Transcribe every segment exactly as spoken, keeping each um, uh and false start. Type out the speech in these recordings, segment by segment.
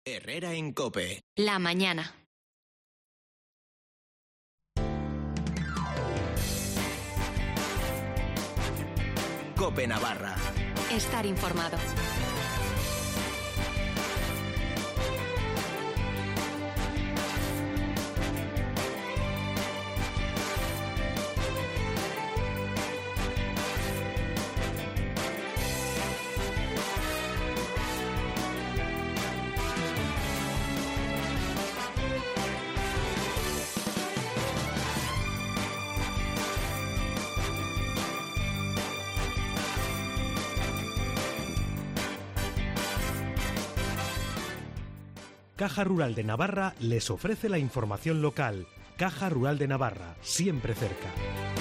Herrera en COPE. La mañana. COPE Navarra. Estar informado. Caja Rural de Navarra les ofrece la información local. Caja Rural de Navarra, siempre cerca.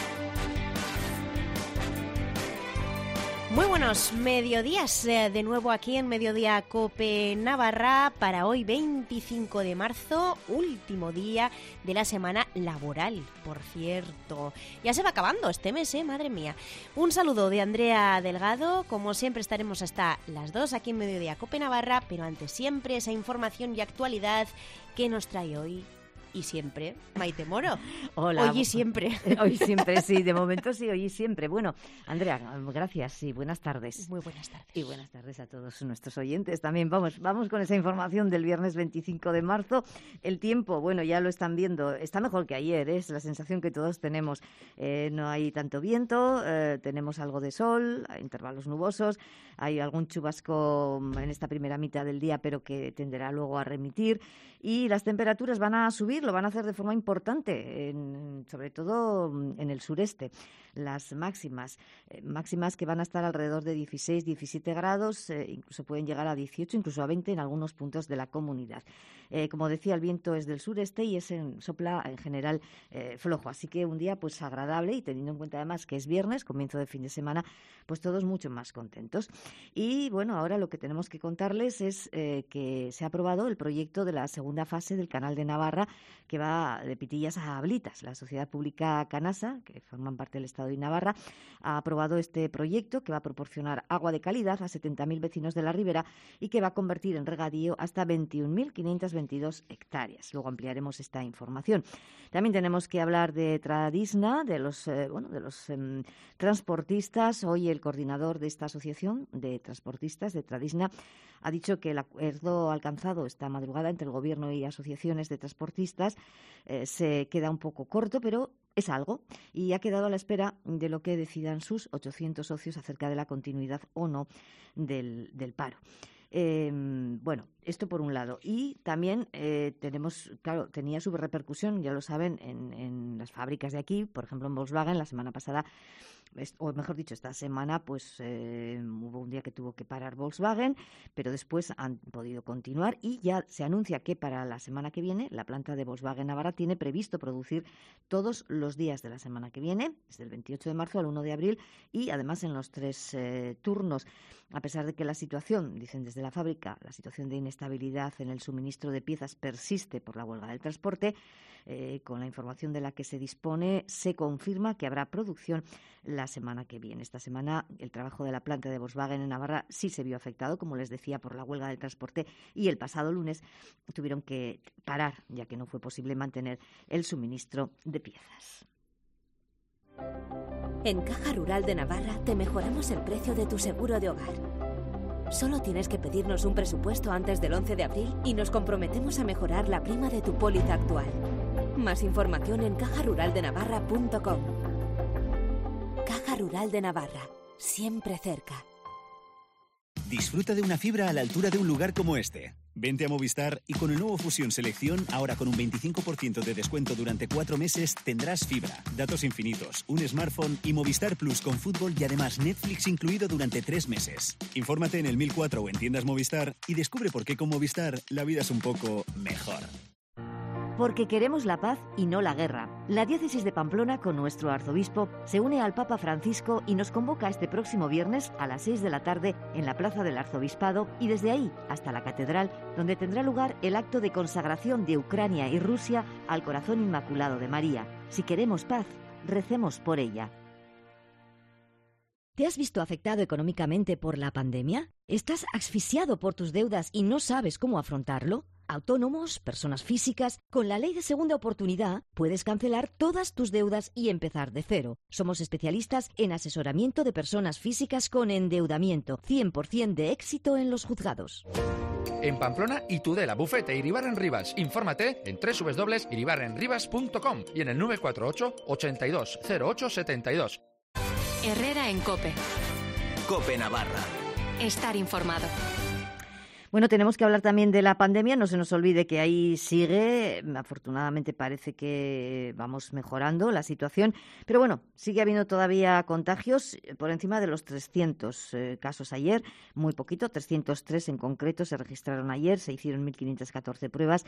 Muy buenos mediodías, eh, de nuevo aquí en Mediodía COPE Navarra para hoy veinticinco de marzo, último día de la semana laboral, por cierto. Ya se va acabando este mes, ¿eh? Madre mía. Un saludo de Andrea Delgado, como siempre estaremos hasta las dos aquí en Mediodía COPE Navarra, pero antes siempre esa información y actualidad que nos trae hoy y siempre Maite Moro. Hola. Hoy y siempre. Hoy siempre, sí, de momento sí, hoy y siempre. Bueno, Andrea, gracias y buenas tardes. Muy buenas tardes. Y buenas tardes a todos nuestros oyentes también. Vamos, vamos con esa información del viernes veinticinco de marzo. El tiempo, bueno, ya lo están viendo, está mejor que ayer, ¿eh? Es la sensación que todos tenemos. Eh, no hay tanto viento, eh, tenemos algo de sol, hay intervalos nubosos, hay algún chubasco en esta primera mitad del día, pero que tenderá luego a remitir. Y las temperaturas van a subir, lo van a hacer de forma importante, en, sobre todo en el sureste. Las máximas, eh, máximas que van a estar alrededor de dieciséis, diecisiete grados, eh, incluso pueden llegar a dieciocho, incluso a veinte en algunos puntos de la comunidad. Eh, como decía, el viento es del sureste y es en, sopla en general eh, flojo, así que un día pues agradable y teniendo en cuenta además que es viernes, comienzo de fin de semana, pues todos mucho más contentos. Y bueno, ahora lo que tenemos que contarles es eh, que se ha aprobado el proyecto de la segunda fase del Canal de Navarra, que va de Pitillas a Ablitas. La Sociedad Pública Canasa, que forman parte del Estado y Navarra, ha aprobado este proyecto que va a proporcionar agua de calidad a setenta mil vecinos de la ribera y que va a convertir en regadío hasta veintiún mil quinientas veintidós hectáreas. Luego ampliaremos esta información. También tenemos que hablar de Tradisna, de los, eh, bueno, de los eh, transportistas. Hoy el coordinador de esta asociación de transportistas de Tradisna ha dicho que el acuerdo alcanzado esta madrugada entre el Gobierno y asociaciones de transportistas eh, se queda un poco corto, pero es algo, y ha quedado a la espera de lo que decidan sus ochocientos socios acerca de la continuidad o no del, del paro. Eh, bueno, esto por un lado. Y también eh, tenemos, claro, tenía su repercusión, ya lo saben, en, en las fábricas de aquí, por ejemplo en Volkswagen, la semana pasada, o mejor dicho, esta semana, pues eh, hubo un día que tuvo que parar Volkswagen, pero después han podido continuar y ya se anuncia que para la semana que viene la planta de Volkswagen Navarra tiene previsto producir todos los días de la semana que viene, desde el veintiocho de marzo al uno de abril y además en los tres eh, turnos. A pesar de que la situación, dicen desde la fábrica, la situación de inestabilidad en el suministro de piezas persiste por la huelga del transporte, eh, con la información de la que se dispone, se confirma que habrá producción la semana que viene. Esta semana el trabajo de la planta de Volkswagen en Navarra sí se vio afectado, como les decía, por la huelga del transporte y el pasado lunes tuvieron que parar, ya que no fue posible mantener el suministro de piezas. En Caja Rural de Navarra te mejoramos el precio de tu seguro de hogar. Solo tienes que pedirnos un presupuesto antes del once de abril y nos comprometemos a mejorar la prima de tu póliza actual. Más información en caja rural de navarra punto com. Caja Rural de Navarra, siempre cerca. Disfruta de una fibra a la altura de un lugar como este. Vente a Movistar y con el nuevo Fusión Selección, ahora con un veinticinco por ciento de descuento durante cuatro meses, tendrás fibra, datos infinitos, un smartphone y Movistar Plus con fútbol y además Netflix incluido durante tres meses. Infórmate en el mil cuatro o en tiendas Movistar y descubre por qué con Movistar la vida es un poco mejor. Porque queremos la paz y no la guerra. La diócesis de Pamplona, con nuestro arzobispo, se une al Papa Francisco y nos convoca este próximo viernes a las seis de la tarde en la Plaza del Arzobispado y desde ahí hasta la Catedral, donde tendrá lugar el acto de consagración de Ucrania y Rusia al Corazón Inmaculado de María. Si queremos paz, recemos por ella. ¿Te has visto afectado económicamente por la pandemia? ¿Estás asfixiado por tus deudas y no sabes cómo afrontarlo? Autónomos, personas físicas, con la ley de segunda oportunidad puedes cancelar todas tus deudas y empezar de cero. Somos especialistas en asesoramiento de personas físicas con endeudamiento, cien por ciento de éxito en los juzgados. En Pamplona y Tudela, Bufete Iribarren Rivas. Infórmate en doble u doble u doble u punto iribarren rivas punto com y en el nueve cuatro ocho, ochenta y dos, cero ocho setenta y dos. Herrera en COPE. COPE Navarra. Estar informado. Bueno, tenemos que hablar también de la pandemia. No se nos olvide que ahí sigue. Afortunadamente parece que vamos mejorando la situación. Pero bueno, sigue habiendo todavía contagios por encima de los trescientos eh, casos ayer. Muy poquito, trescientos tres en concreto se registraron ayer. Se hicieron mil quinientas catorce pruebas.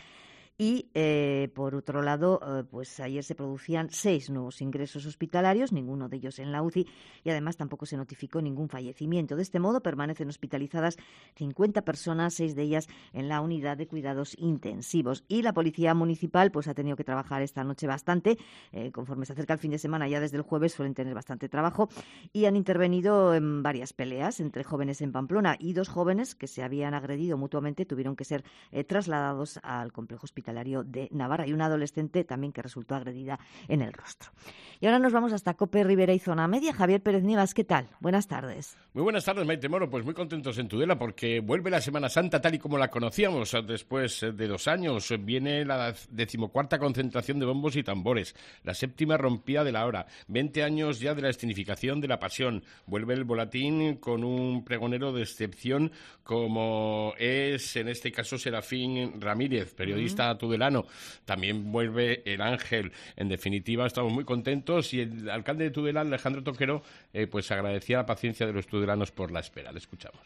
Y, eh, por otro lado, eh, pues ayer se producían seis nuevos ingresos hospitalarios, ninguno de ellos en la U C I, y además tampoco se notificó ningún fallecimiento. De este modo, permanecen hospitalizadas cincuenta personas, seis de ellas en la unidad de cuidados intensivos. Y la Policía Municipal pues ha tenido que trabajar esta noche bastante. Eh, conforme se acerca el fin de semana, ya desde el jueves suelen tener bastante trabajo, y han intervenido en varias peleas entre jóvenes en Pamplona, y dos jóvenes que se habían agredido mutuamente tuvieron que ser eh, trasladados al complejo hospitalario de Navarra, y una adolescente también que resultó agredida en el rostro. Y ahora nos vamos hasta Cope, Ribera y Zona Media. Javier Pérez Nievas, ¿qué tal? Buenas tardes. Muy buenas tardes, Maite Moro. Pues muy contentos en Tudela porque vuelve la Semana Santa tal y como la conocíamos después de dos años. Viene la decimocuarta concentración de bombos y tambores, la séptima rompida de la hora, veinte años ya de la escenificación de la Pasión. Vuelve el Volatín con un pregonero de excepción como es, en este caso, Serafín Ramírez, periodista uh-huh. tudelano. También vuelve el Ángel. En definitiva, estamos muy contentos, y el alcalde de Tudela, Alejandro Toquero, eh, pues agradecía la paciencia de los tudelanos por la espera. Le escuchamos.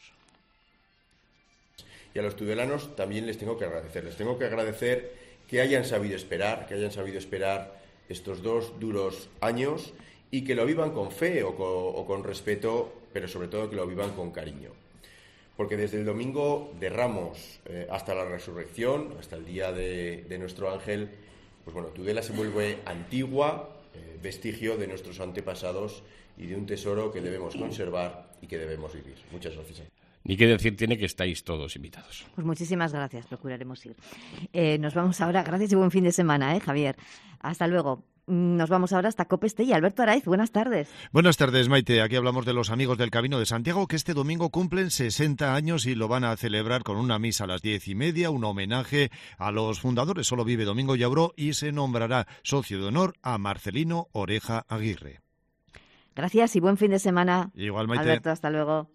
Y a los tudelanos también les tengo que agradecer. Les tengo que agradecer que hayan sabido esperar, que hayan sabido esperar estos dos duros años, y que lo vivan con fe o con, o con respeto, pero sobre todo que lo vivan con cariño. Porque desde el domingo de Ramos eh, hasta la resurrección, hasta el día de, de nuestro ángel, pues bueno, Tudela se vuelve antigua, eh, vestigio de nuestros antepasados y de un tesoro que debemos conservar y que debemos vivir. Muchas gracias. Ni que decir tiene que estáis todos invitados. Pues muchísimas gracias, procuraremos ir. Eh, nos vamos ahora, gracias y buen fin de semana, ¿eh, Javier? Hasta luego. Nos vamos ahora hasta Cope Estella. Alberto Araiz, buenas tardes. Buenas tardes, Maite. Aquí hablamos de los amigos del Camino de Santiago, que este domingo cumplen sesenta años y lo van a celebrar con una misa a las diez y media, un homenaje a los fundadores. Solo vive Domingo Llabró, y se nombrará socio de honor a Marcelino Oreja Aguirre. Gracias y buen fin de semana. Igual, Maite. Alberto, hasta luego.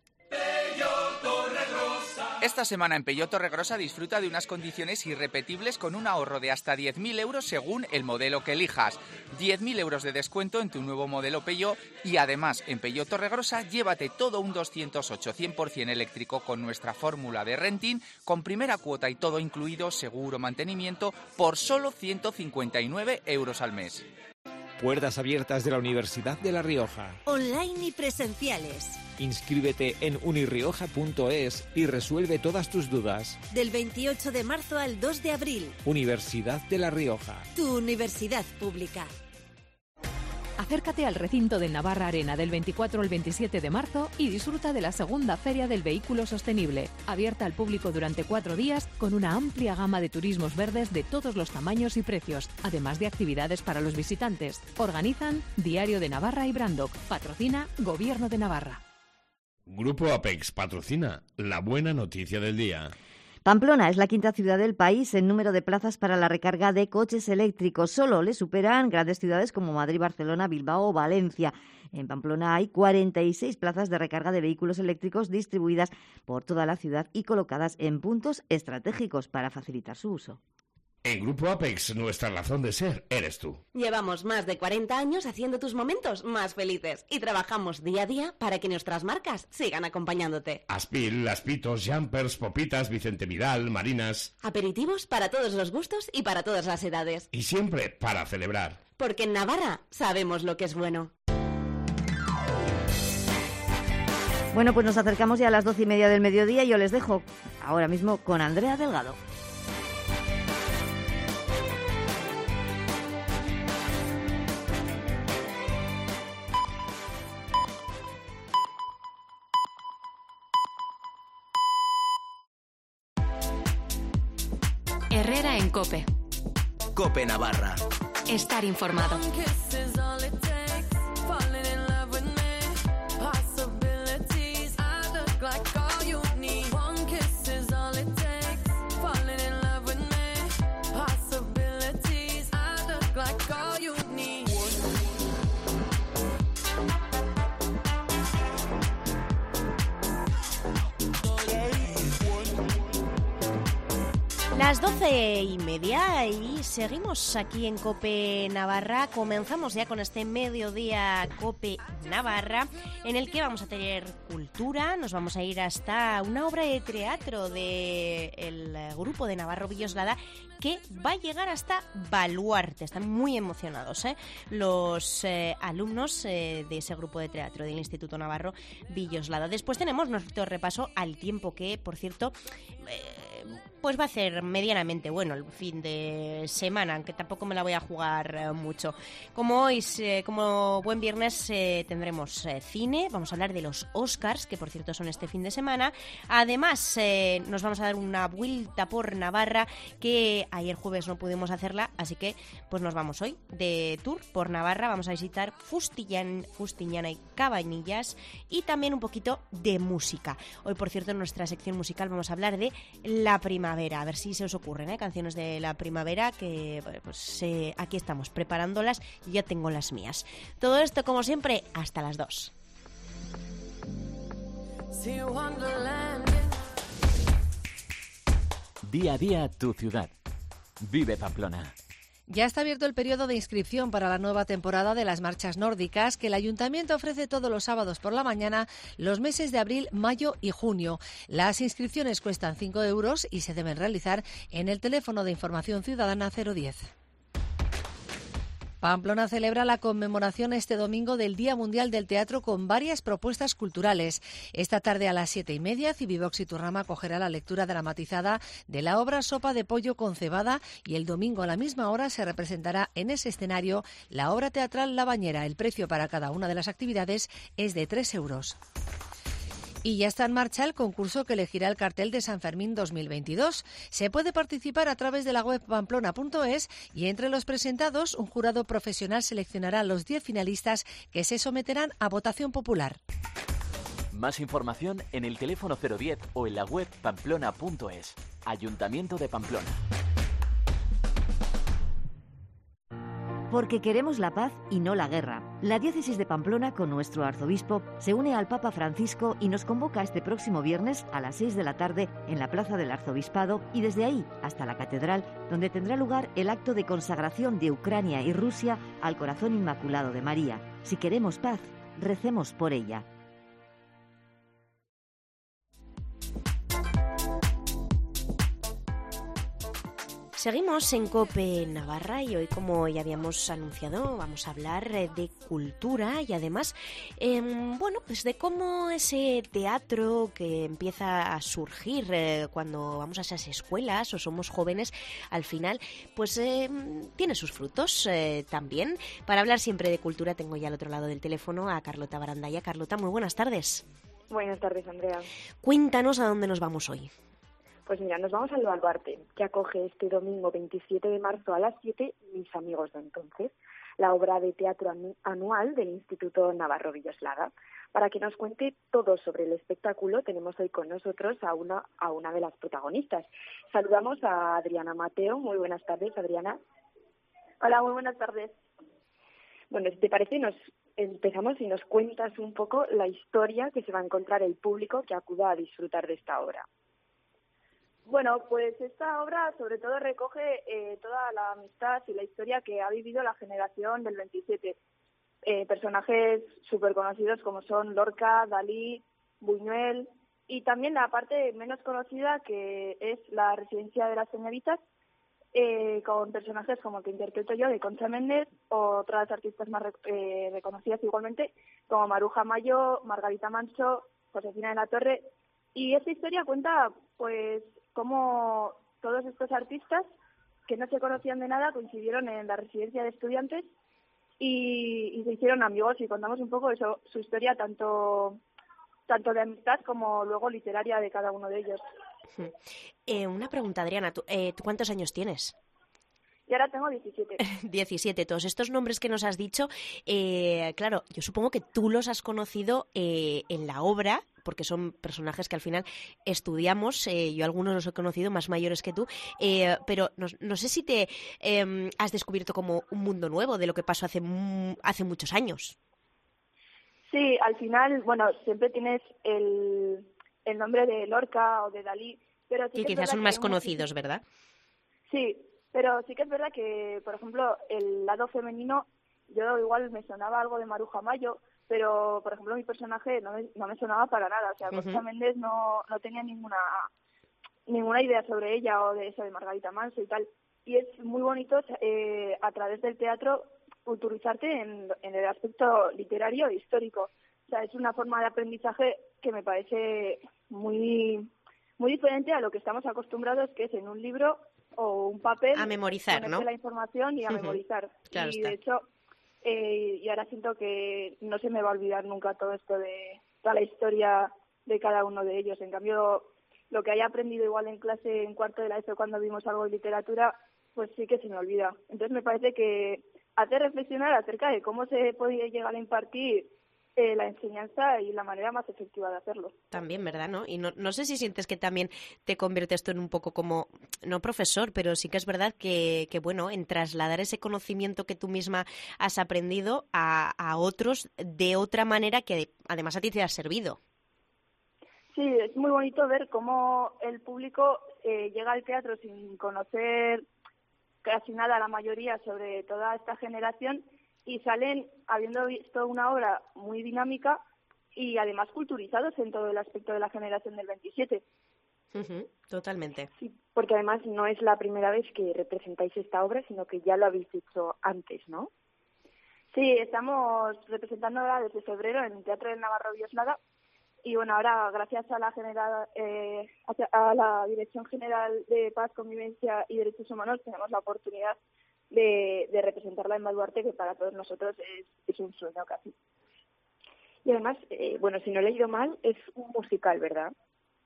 Esta semana en Peugeot Torregrosa disfruta de unas condiciones irrepetibles con un ahorro de hasta diez mil euros según el modelo que elijas. diez mil euros de descuento en tu nuevo modelo Peugeot, y además en Peugeot Torregrosa llévate todo un doscientos ocho cien por ciento eléctrico con nuestra fórmula de renting, con primera cuota y todo incluido, seguro, mantenimiento, por solo ciento cincuenta y nueve euros al mes. Puertas abiertas de la Universidad de La Rioja. Online y presenciales. Inscríbete en unirrioja punto es y resuelve todas tus dudas. Del veintiocho de marzo al dos de abril. Universidad de La Rioja. Tu universidad pública. Acércate al recinto del Navarra Arena del veinticuatro al veintisiete de marzo y disfruta de la segunda Feria del Vehículo Sostenible, abierta al público durante cuatro días con una amplia gama de turismos verdes de todos los tamaños y precios, además de actividades para los visitantes. Organizan Diario de Navarra y Brandoc. Patrocina Gobierno de Navarra. Grupo Apex patrocina la buena noticia del día. Pamplona es la quinta ciudad del país en número de plazas para la recarga de coches eléctricos. Solo le superan grandes ciudades como Madrid, Barcelona, Bilbao o Valencia. En Pamplona hay cuarenta y seis plazas de recarga de vehículos eléctricos distribuidas por toda la ciudad y colocadas en puntos estratégicos para facilitar su uso. En Grupo Apex, nuestra razón de ser eres tú. Llevamos más de cuarenta años haciendo tus momentos más felices y trabajamos día a día para que nuestras marcas sigan acompañándote. Aspil, Aspitos, Jumpers, Popitas, Vicente Vidal, Marinas. Aperitivos para todos los gustos y para todas las edades. Y siempre para celebrar. Porque en Navarra sabemos lo que es bueno. Bueno, pues nos acercamos ya a las doce y media del mediodía y yo les dejo ahora mismo con Andrea Delgado. Herrera en COPE. COPE Navarra. Estar informado. Las doce y media y seguimos aquí en COPE Navarra. Comenzamos ya con este mediodía COPE Navarra, en el que vamos a tener cultura. Nos vamos a ir hasta una obra de teatro del grupo de Navarro Villoslada que va a llegar hasta Baluarte. Están muy emocionados, ¿eh? los eh, alumnos eh, de ese grupo de teatro del Instituto Navarro Villoslada. Después tenemos nuestro repaso al tiempo, que, por cierto, eh, pues va a ser medianamente bueno el fin de semana, aunque tampoco me la voy a jugar eh, mucho. Como hoy, eh, como buen viernes, eh, tendremos eh, cine. Vamos a hablar de los Oscars, que por cierto son este fin de semana. Además, eh, nos vamos a dar una vuelta por Navarra, que ayer jueves no pudimos hacerla, así que pues nos vamos hoy de tour por Navarra. Vamos a visitar Fustillán, Fustiñana y Cabanillas, y también un poquito de música. Hoy, por cierto, en nuestra sección musical vamos a hablar de la primavera. A ver si se os ocurren ¿eh? canciones de la primavera, que pues eh, aquí estamos preparándolas y ya tengo las mías. Todo esto, como siempre, hasta las dos. Día a día tu ciudad. Vive Pamplona. Ya está abierto el periodo de inscripción para la nueva temporada de las marchas nórdicas, que el Ayuntamiento ofrece todos los sábados por la mañana los meses de abril, mayo y junio. Las inscripciones cuestan cinco euros y se deben realizar en el teléfono de información ciudadana cero diez. Pamplona celebra la conmemoración este domingo del Día Mundial del Teatro con varias propuestas culturales. Esta tarde a las siete y media, Civivox Iturrama acogerá la lectura dramatizada de la obra Sopa de pollo con cebada, y el domingo a la misma hora se representará en ese escenario la obra teatral La Bañera. El precio para cada una de las actividades es de tres euros. Y ya está en marcha el concurso que elegirá el cartel de San Fermín dos mil veintidós. Se puede participar a través de la web pamplona punto es, y entre los presentados un jurado profesional seleccionará los diez finalistas que se someterán a votación popular. Más información en el teléfono cero diez o en la web pamplona punto es. Ayuntamiento de Pamplona. Porque queremos la paz y no la guerra. La diócesis de Pamplona, con nuestro arzobispo, se une al Papa Francisco y nos convoca este próximo viernes a las seis de la tarde en la Plaza del Arzobispado, y desde ahí hasta la Catedral, donde tendrá lugar el acto de consagración de Ucrania y Rusia al Corazón Inmaculado de María. Si queremos paz, recemos por ella. Seguimos en COPE Navarra y hoy, como ya habíamos anunciado, vamos a hablar de cultura y además, eh, bueno, pues de cómo ese teatro que empieza a surgir eh, cuando vamos a esas escuelas o somos jóvenes, al final, pues eh, tiene sus frutos eh, también. Para hablar siempre de cultura tengo ya al otro lado del teléfono a Carlota Barandaya. Carlota, muy buenas tardes. Buenas tardes, Andrea. Cuéntanos a dónde nos vamos hoy. Pues mira, nos vamos al Baluarte, que acoge este domingo veintisiete de marzo a las siete Mis amigos de entonces, la obra de teatro anual del Instituto Navarro Villoslada. Para que nos cuente todo sobre el espectáculo, tenemos hoy con nosotros a una, a una de las protagonistas. Saludamos a Adriana Mateo. Muy buenas tardes, Adriana. Hola, muy buenas tardes. Bueno, si te parece, nos empezamos y nos cuentas un poco la historia que se va a encontrar el público que acuda a disfrutar de esta obra. Bueno, pues esta obra sobre todo recoge eh, toda la amistad y la historia que ha vivido la generación del veintisiete. Eh, personajes súper conocidos como son Lorca, Dalí, Buñuel, y también la parte menos conocida, que es la residencia de las señoritas, eh, con personajes como el que interpreto yo, de Concha Méndez, o otras artistas más eh, reconocidas igualmente, como Maruja Mayo, Margarita Manso, Josefina de la Torre. Y esta historia cuenta, pues, cómo todos estos artistas que no se conocían de nada coincidieron en la residencia de estudiantes y, y se hicieron amigos, y contamos un poco eso, su historia tanto tanto de amistad como luego literaria de cada uno de ellos. Eh, una pregunta, Adriana, ¿tú, eh, ¿tú cuántos años tienes? Y ahora tengo diecisiete. diecisiete. Todos estos nombres que nos has dicho, eh, claro, yo supongo que tú los has conocido eh, en la obra, porque son personajes que al final estudiamos. Eh, yo algunos los he conocido más mayores que tú, eh, pero no, no sé si te eh, has descubierto como un mundo nuevo de lo que pasó hace, hace muchos años. Sí, al final, bueno, siempre tienes el, el nombre de Lorca o de Dalí, pero sí que que quizás son que más hay conocidos, muchísimo... ¿verdad? Sí, pero sí que es verdad que, por ejemplo, el lado femenino, yo igual me sonaba algo de Maruja Mayo, pero, por ejemplo, mi personaje no me, no me sonaba para nada. O sea, Uh-huh. Concha Méndez no, no tenía ninguna ninguna idea sobre ella o de eso de Margarita Manso y tal. Y es muy bonito eh, a través del teatro culturizarte en, en el aspecto literario e histórico. O sea, es una forma de aprendizaje que me parece muy muy diferente a lo que estamos acostumbrados, que es en un libro o un papel a memorizar, ponerte ¿no? la información y a Uh-huh. memorizar. Claro y está. de hecho, eh, y ahora siento que no se me va a olvidar nunca todo esto de toda la historia de cada uno de ellos. En cambio, lo que haya aprendido igual en clase en cuarto de la ESO cuando vimos algo de literatura, pues sí que se me olvida. Entonces me parece que hace reflexionar acerca de cómo se puede llegar a impartir eh, la enseñanza y la manera más efectiva de hacerlo. También, ¿verdad? ¿No? Y no, no sé si sientes que también te convierte esto en un poco como, no profesor, pero sí que es verdad que, que bueno, en trasladar ese conocimiento que tú misma has aprendido a, a otros de otra manera que además a ti te ha servido. Sí, es muy bonito ver cómo el público eh, llega al teatro sin conocer casi nada, la mayoría, sobre toda esta generación, y salen habiendo visto una obra muy dinámica y además culturizados en todo el aspecto de la generación del veintisiete. Uh-huh, totalmente. Sí, porque además no es la primera vez que representáis esta obra, sino que ya lo habéis hecho antes, ¿no? Sí, estamos representando ahora desde febrero en el Teatro del Navarro Bioslada. Y bueno, ahora gracias a la general, eh, a la Dirección General de Paz, Convivencia y Derechos Humanos tenemos la oportunidad de, de representarla en Baluarte, que para todos nosotros es, es un sueño casi. Y además, eh, bueno, si no he leído mal, es un musical, ¿verdad?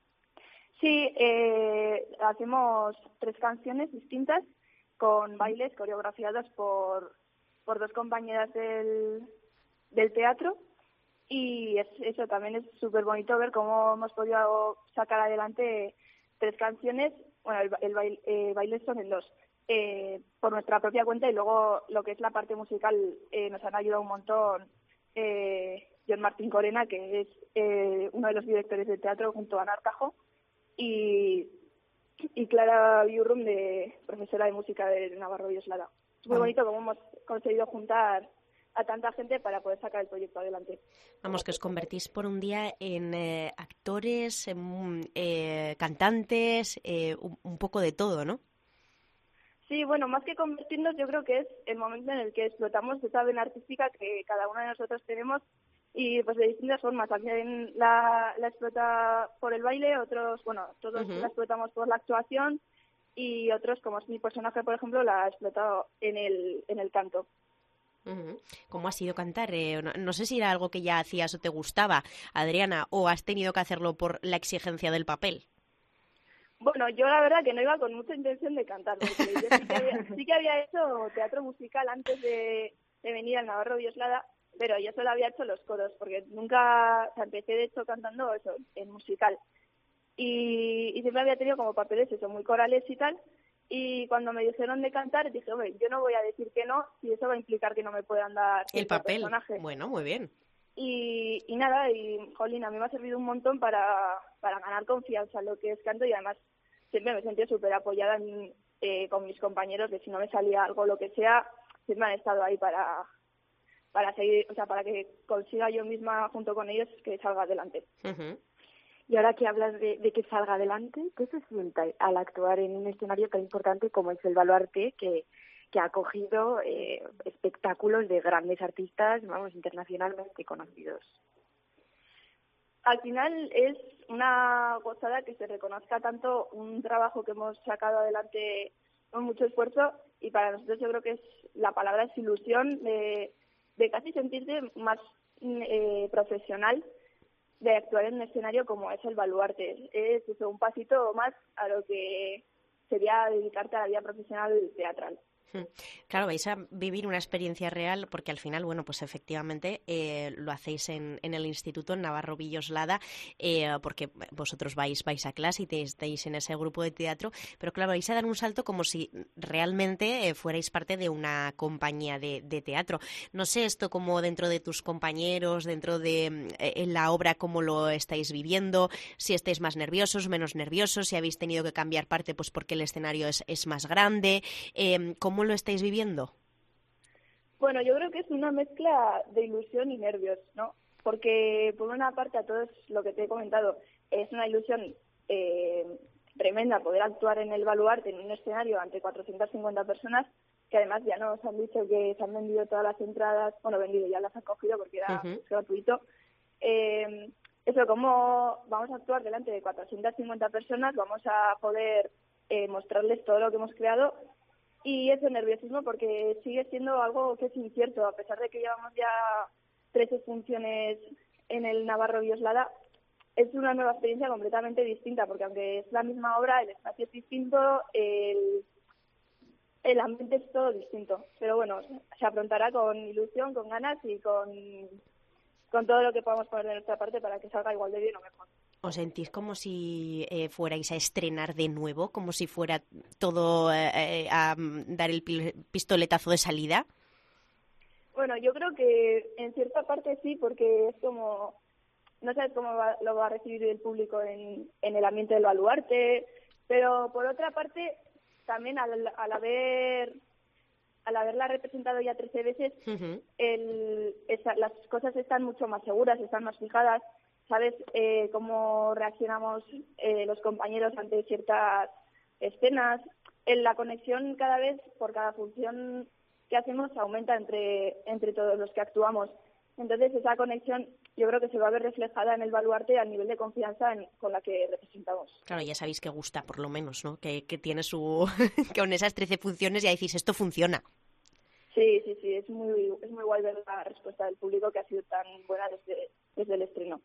Sí, eh, hacemos tres canciones distintas con bailes coreografiados por, por dos compañeras del, del teatro. Y es, eso también es súper bonito ver cómo hemos podido sacar adelante tres canciones. Bueno, el, el baile, eh, bailes son en dos, eh, por nuestra propia cuenta, y luego lo que es la parte musical eh, nos han ayudado un montón eh, John Martín Corena, que es eh, uno de los directores del teatro, junto a Narcajo, y, y Clara Biurrum, de profesora de música de Navarro Bioslada. Es muy bonito cómo hemos conseguido juntar a tanta gente para poder sacar el proyecto adelante. Vamos, que os convertís por un día en eh, actores, en, eh, cantantes, eh, un, un poco de todo, ¿no? Sí, bueno, más que convertirnos, yo creo que es el momento en el que explotamos esa vena artística que cada uno de nosotros tenemos, y pues de distintas formas. También la, la explota por el baile, otros, bueno, todos Uh-huh. la explotamos por la actuación, y otros, como es mi personaje, por ejemplo, la ha explotado en el, en el canto. Uh-huh. ¿Cómo ha sido cantar? Eh, no, no sé si era algo que ya hacías o te gustaba, Adriana, o has tenido que hacerlo por la exigencia del papel. Bueno, yo la verdad que no iba con mucha intención de cantar, porque yo sí que había, sí que había hecho teatro musical antes de, de venir al Navarro Bioslada, pero yo solo había hecho los coros, porque nunca, o sea, empecé de hecho cantando eso, en musical. Y, y siempre había tenido como papeles eso, muy corales y tal. Y cuando me dijeron de cantar, dije, hombre, yo no voy a decir que no, si eso va a implicar que no me puedan dar El papel. personaje. Bueno, muy bien. Y, y nada, y jolín, a mí me ha servido un montón para, para ganar confianza en lo que es canto, y además siempre me sentí súper apoyada en, eh, con mis compañeros, de si no me salía algo, lo que sea, siempre han estado ahí para, para seguir, o sea, para que consiga yo misma junto con ellos que salga adelante. Uh-huh. Y ahora que hablas de, de que salga adelante, ¿qué se siente al actuar en un escenario tan importante como es el Baluarte, que, que ha acogido eh, espectáculos de grandes artistas, vamos, internacionalmente conocidos? Al final es una gozada que se reconozca tanto un trabajo que hemos sacado adelante con mucho esfuerzo, y para nosotros yo creo que es la palabra es ilusión de, de casi sentirte más eh, profesional de actuar en un escenario como es el Baluarte. Es eso, un pasito más a lo que sería dedicarte a la vida profesional teatral. Claro, vais a vivir una experiencia real porque al final, bueno, pues efectivamente eh, lo hacéis en, en el Instituto en Navarro Villoslada, eh, porque vosotros vais vais a clase y te, estáis en ese grupo de teatro, pero claro, vais a dar un salto como si realmente eh, fuerais parte de una compañía de, de teatro. No sé esto como dentro de tus compañeros, dentro de eh, en la obra, cómo lo estáis viviendo, si estáis más nerviosos, menos nerviosos, si habéis tenido que cambiar parte pues porque el escenario es, es más grande, eh, ¿cómo lo estáis viviendo? Bueno, yo creo que es una mezcla de ilusión y nervios, ¿no? Porque por una parte a todos lo que te he comentado es una ilusión eh, tremenda poder actuar en el Baluarte, en un escenario ante cuatrocientas cincuenta personas, que además ya nos han dicho que se han vendido todas las entradas, bueno, vendido, ya las han cogido porque era uh-huh. gratuito. Eh, eso, como vamos a actuar delante de cuatrocientas cincuenta personas, vamos a poder eh, mostrarles todo lo que hemos creado. Y ese nerviosismo porque sigue siendo algo que es incierto, a pesar de que llevamos ya trece funciones en el Navarro Villoslada, es una nueva experiencia completamente distinta, porque aunque es la misma obra, el espacio es distinto, el, el ambiente es todo distinto. Pero bueno, se afrontará con ilusión, con ganas y con, con todo lo que podamos poner de nuestra parte para que salga igual de bien o mejor. ¿Os sentís como si eh, fuerais a estrenar de nuevo? ¿Como si fuera todo eh, a dar el pistoletazo de salida? Bueno, yo creo que en cierta parte sí, porque es como... No sabes cómo va, lo va a recibir el público en, en el ambiente del Baluarte, pero por otra parte, también al, al haber... al haberla representado ya trece veces, uh-huh. el, esa, las cosas están mucho más seguras, están más fijadas. ¿Sabes eh, cómo reaccionamos eh, los compañeros ante ciertas escenas? En la conexión cada vez, por cada función que hacemos, aumenta entre, entre todos los que actuamos. Entonces, esa conexión yo creo que se va a ver reflejada en el Baluarte al nivel de confianza en, con la que representamos. Claro, ya sabéis que gusta, por lo menos, ¿no? Que, que tiene su... que con esas trece funciones ya decís, esto funciona. Sí, sí, sí, es muy, es muy guay ver la respuesta del público, que ha sido tan buena desde, desde el estreno.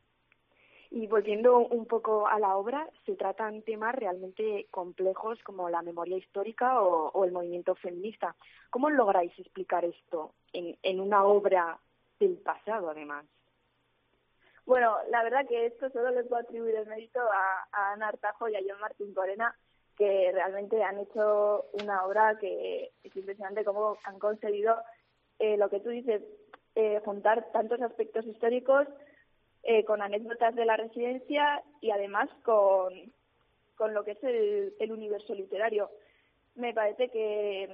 Y volviendo un poco a la obra, se tratan temas realmente complejos como la memoria histórica o, o el movimiento feminista. ¿Cómo lográis explicar esto en, en una obra del pasado, además? Bueno, la verdad que esto solo les puedo atribuir el mérito a, a Ana Artajo y a John Martín Corena, que realmente han hecho una obra que es impresionante cómo han conseguido eh, lo que tú dices, eh, juntar tantos aspectos históricos Eh, con anécdotas de la residencia y además con, con lo que es el, el universo literario. Me parece que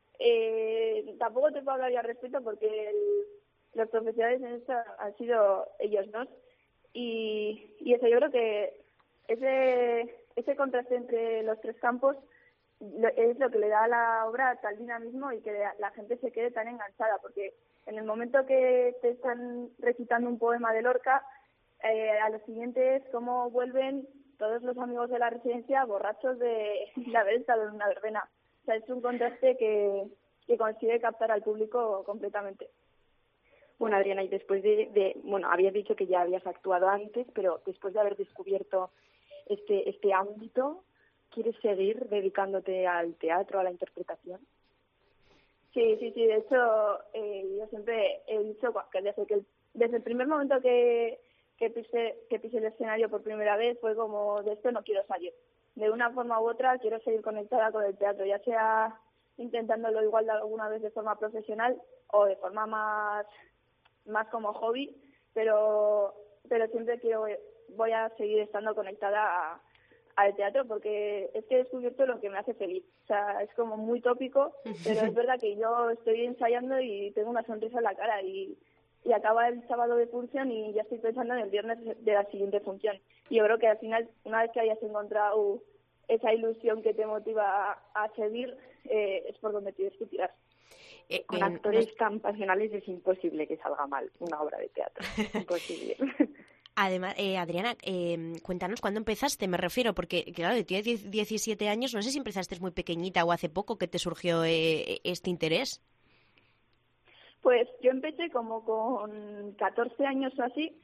eh, tampoco te puedo hablar ya al respecto porque el, los profesionales en esto han sido ellos dos y, y eso, yo creo que ese, ese contraste entre los tres campos es lo que le da a la obra tal dinamismo y que la gente se quede tan enganchada, porque en el momento que te están recitando un poema de Lorca, eh, a lo siguiente es cómo vuelven todos los amigos de la residencia borrachos de, de haber estado en una verbena. O sea, es un contraste que, que consigue captar al público completamente. Bueno, Adriana, y después de, de, bueno, habías dicho que ya habías actuado antes, pero después de haber descubierto este, este ámbito, ¿quieres seguir dedicándote al teatro, a la interpretación? Sí, sí, sí. De hecho, eh, yo siempre he dicho que desde, que el, desde el primer momento que, que, pise, que pise el escenario por primera vez fue como, de esto no quiero salir. De una forma u otra quiero seguir conectada con el teatro, ya sea intentándolo igual de alguna vez de forma profesional o de forma más, más como hobby, pero, pero siempre quiero voy a seguir estando conectada a al teatro porque es que he descubierto lo que me hace feliz. O sea, es como muy tópico, pero es verdad que yo estoy ensayando y tengo una sonrisa en la cara y, y acaba el sábado de función y ya estoy pensando en el viernes de la siguiente función. Y yo creo que al final, una vez que hayas encontrado esa ilusión que te motiva a, a seguir, eh, es por donde tienes que tirar. Eh, Con actores nos... tan pasionales es imposible que salga mal una obra de teatro. Imposible. Además, eh, Adriana, eh, cuéntanos cuándo empezaste, me refiero, porque claro, tienes diecisiete años, no sé si empezaste muy pequeñita o hace poco que te surgió eh, este interés. Pues yo empecé como con catorce años o así,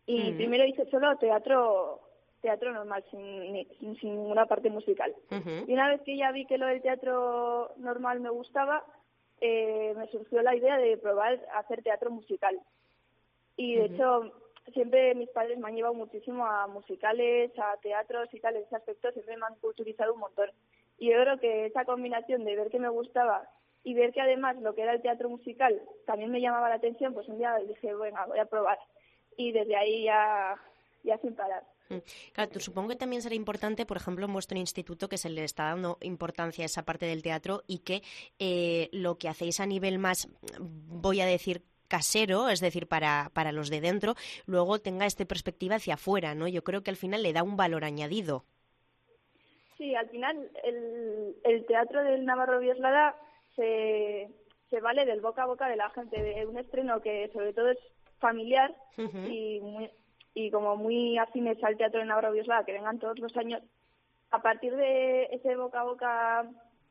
Y Mm. primero hice solo teatro teatro normal, sin, ni- sin, sin ninguna parte musical. Ujú. Y una vez que ya vi que lo del teatro normal me gustaba, eh, me surgió la idea de probar hacer teatro musical. Y de Ujú. hecho, siempre mis padres me han llevado muchísimo a musicales, a teatros y tal, en ese aspecto siempre me han culturizado un montón. Y yo creo que esa combinación de ver que me gustaba y ver que además lo que era el teatro musical también me llamaba la atención, pues un día dije, venga, voy a probar. Y desde ahí ya, ya sin parar. Mm. Claro, tú- supongo que también será importante, por ejemplo, en vuestro instituto, que se le está dando importancia a esa parte del teatro y que eh, lo que hacéis a nivel más, voy a decir, casero, es decir, para, para los de dentro, luego tenga esta perspectiva hacia afuera, ¿no? Yo creo que al final le da un valor añadido. Sí, al final el, el teatro del Navarro Bioslada se, se vale del boca a boca de la gente, de un estreno que sobre todo es familiar Ujú. y muy, y como muy afines al teatro del Navarro Bioslada, que vengan todos los años. A partir de ese boca a boca,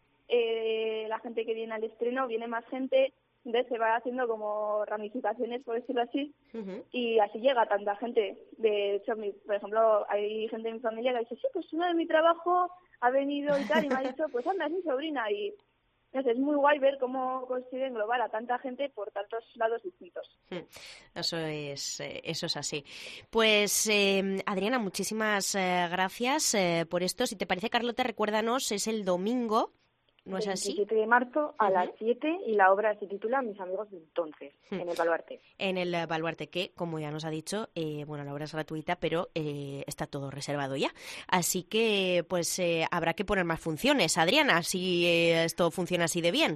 eh, la gente que viene al estreno, viene más gente, entonces se va haciendo como ramificaciones, por decirlo así, Ujú. y así llega tanta gente. De hecho, mi- por ejemplo, hay gente de mi familia que dice, sí, pues uno de mi trabajo ha venido y tal, y me ha dicho, pues anda, es mi sobrina, y no sé, es muy guay ver cómo consiguen englobar a tanta gente por tantos lados distintos. Mm, Eso es, eh, eso es así. Pues, eh, Adriana, muchísimas eh, gracias eh, por esto. Si te parece, Carlota, recuérdanos, es el domingo, ¿no es así? veintisiete de marzo a Ujú. las siete y la obra se titula Mis amigos de entonces, Hmm. en el Baluarte. En el eh, Baluarte, que, como ya nos ha dicho, eh, bueno, la obra es gratuita, pero eh, está todo reservado ya. Así que, pues, eh, habrá que poner más funciones. Adriana, si eh, esto funciona así de bien.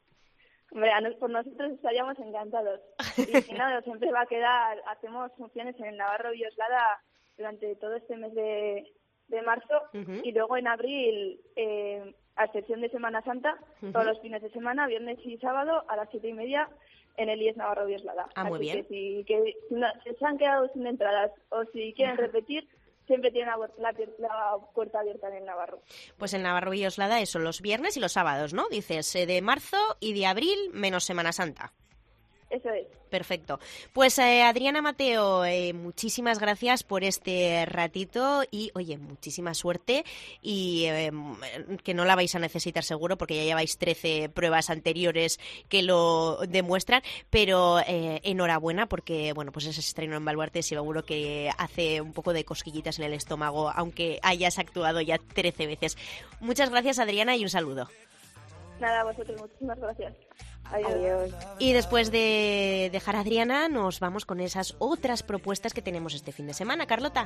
Hombre, a nos- por nosotros estaríamos encantados. Y si no, siempre va a quedar, hacemos funciones en el Navarro Bioslada durante todo este mes de, de marzo Ujú. y luego en abril, eh, a excepción de Semana Santa, Ujú. todos los fines de semana, viernes y sábado, a las siete y media, en el I E S Navarro Bioslada. Ah, muy Así bien. que si, que, si no- si se han quedado sin entradas o si quieren repetir, siempre tienen la, puer- la pier- la puerta abierta en el Navarro. Pues el Navarro Villoslada, eso, los viernes y los sábados, ¿no? Dices, eh, de marzo y de abril menos Semana Santa. Eso es. Perfecto. Pues eh, Adriana Mateo, eh, muchísimas gracias por este ratito y, oye, muchísima suerte y eh, que no la vais a necesitar seguro porque ya lleváis trece pruebas anteriores que lo demuestran, pero eh, enhorabuena porque, bueno, pues ese estreno en Baluarte seguro que hace un poco de cosquillitas en el estómago, aunque hayas actuado ya trece veces. Muchas gracias, Adriana, y un saludo. Nada, a vosotros, muchísimas gracias. Adiós. Y después de dejar a Adriana, nos vamos con esas otras propuestas que tenemos este fin de semana. Carlota.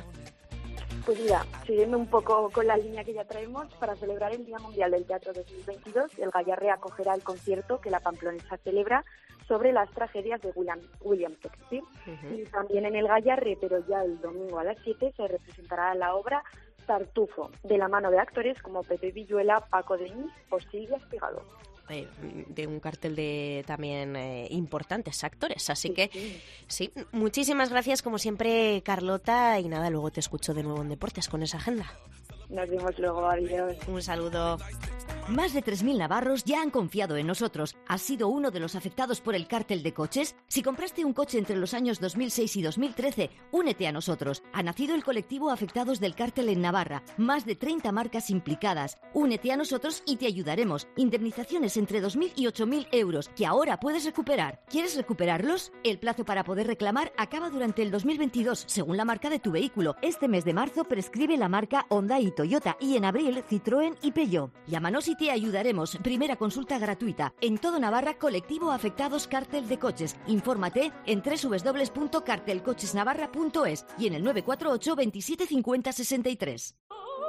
Pues mira, siguiendo un poco con la línea que ya traemos, para celebrar el Día Mundial del Teatro dos mil veintidós, el Gayarre acogerá el concierto que la Pamplonesa celebra sobre las tragedias de William, William Shakespeare. Y también en el Gayarre, pero ya el domingo a las siete, se representará la obra Tartufo, de la mano de actores como Pepe Villuela, Paco Denis o Silvia Espigado. Eh, de un cartel de también eh, importantes actores, así que sí, muchísimas gracias como siempre, Carlota, y nada, luego te escucho de nuevo en Deportes con esa agenda. Nos vemos luego, adiós. Un saludo. Más de tres mil navarros ya han confiado en nosotros. ¿Has sido uno de los afectados por el cártel de coches? Si compraste un coche entre los años dos mil seis y dos mil trece, únete a nosotros. Ha nacido el colectivo Afectados del Cártel en Navarra. Más de treinta marcas implicadas. Únete a nosotros y te ayudaremos. Indemnizaciones entre dos mil y ocho mil euros, que ahora puedes recuperar. ¿Quieres recuperarlos? El plazo para poder reclamar acaba durante el dos mil veintidós, según la marca de tu vehículo. Este mes de marzo prescribe la marca Honda y Toyota, y en abril Citroën y Peugeot. Llámanos y te ayudaremos. Primera consulta gratuita. En todo Navarra, colectivo Afectados Cártel de Coches. Infórmate en doble u doble u doble u punto cartelcochesnavarra punto es y en el nueve cuatro ocho veintisiete cincuenta sesenta y tres.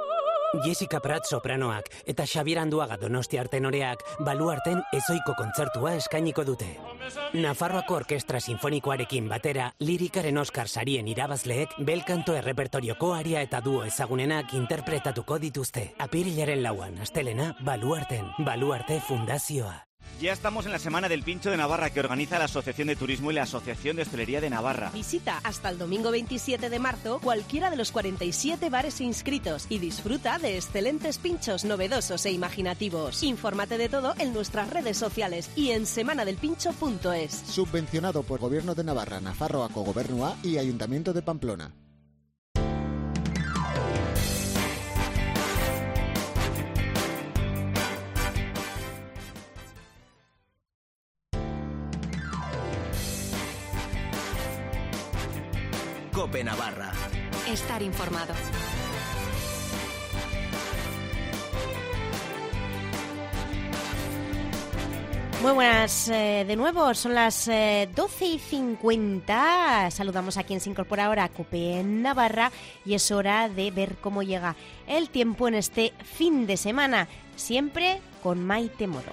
Jessica Prat sopranoak eta Xabier Anduaga Donostiar tenoreak Baluarten ezoiko kontzertua eskainiko dute. Nafarroako Orkestra Sinfonikoarekin batera, lirikaren Oskar sarien irabazleek belkanto errepertorioko aria eta duo ezagunenak interpretatuko dituzte. Apirilaren lauan, astelena, Baluarten, Baluarte Fundazioa. Ya estamos en la Semana del Pincho de Navarra que organiza la Asociación de Turismo y la Asociación de Hostelería de Navarra. Visita hasta el domingo veintisiete de marzo cualquiera de los cuarenta y siete bares inscritos y disfruta de excelentes pinchos novedosos e imaginativos. Infórmate de todo en nuestras redes sociales y en semana del pincho punto es. Subvencionado por Gobierno de Navarra, Nafarroako Gobernua y Ayuntamiento de Pamplona. COPE Navarra. Estar informado. Muy buenas eh, de nuevo, son las eh, doce y cincuenta. Saludamos a quien se incorpora ahora a COPE Navarra y es hora de ver cómo llega el tiempo en este fin de semana, siempre con Maite Moro.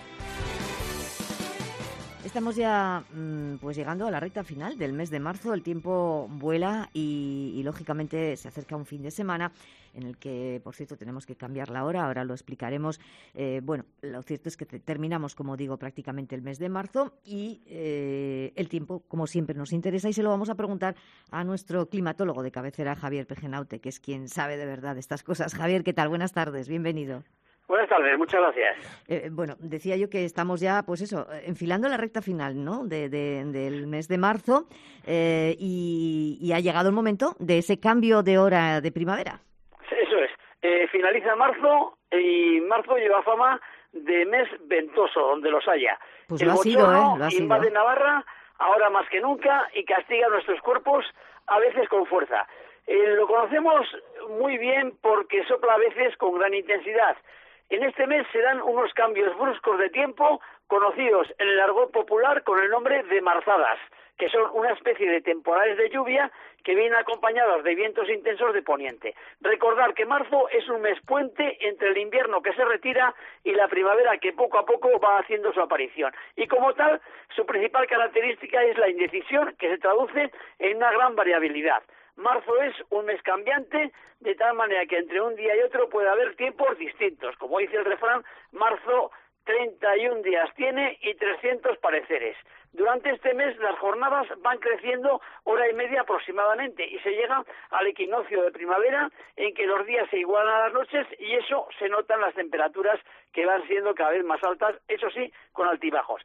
Estamos ya pues llegando a la recta final del mes de marzo, el tiempo vuela y, y lógicamente se acerca un fin de semana en el que, por cierto, tenemos que cambiar la hora, ahora lo explicaremos. Eh, bueno, lo cierto es que terminamos, como digo, prácticamente el mes de marzo y eh, el tiempo, como siempre, nos interesa y se lo vamos a preguntar a nuestro climatólogo de cabecera, Javier Pejenaute, que es quien sabe de verdad de estas cosas. Javier, ¿qué tal? Buenas tardes, bienvenido. Buenas tardes, muchas gracias. Eh, bueno, decía yo que estamos ya, pues eso, enfilando la recta final, ¿no?, de, de, del mes de marzo eh, y, y ha llegado el momento de ese cambio de hora de primavera. Eso es. Eh, finaliza marzo y marzo lleva fama de mes ventoso, donde los haya. Pues el lo ha sido, ¿eh? Lo ha sido. Invade Navarra, ahora más que nunca, y castiga nuestros cuerpos, a veces con fuerza. Eh, lo conocemos muy bien porque sopla a veces con gran intensidad. En este mes se dan unos cambios bruscos de tiempo conocidos en el argot popular con el nombre de marzadas, que son una especie de temporales de lluvia que vienen acompañados de vientos intensos de poniente. Recordar que marzo es un mes puente entre el invierno que se retira y la primavera que poco a poco va haciendo su aparición. Y como tal, su principal característica es la indecisión, que se traduce en una gran variabilidad. Marzo es un mes cambiante, de tal manera que entre un día y otro puede haber tiempos distintos. Como dice el refrán, marzo treinta y un días tiene y trescientos pareceres. Durante este mes las jornadas van creciendo hora y media aproximadamente y se llega al equinoccio de primavera en que los días se igualan a las noches y eso se nota en las temperaturas que van siendo cada vez más altas, eso sí, con altibajos.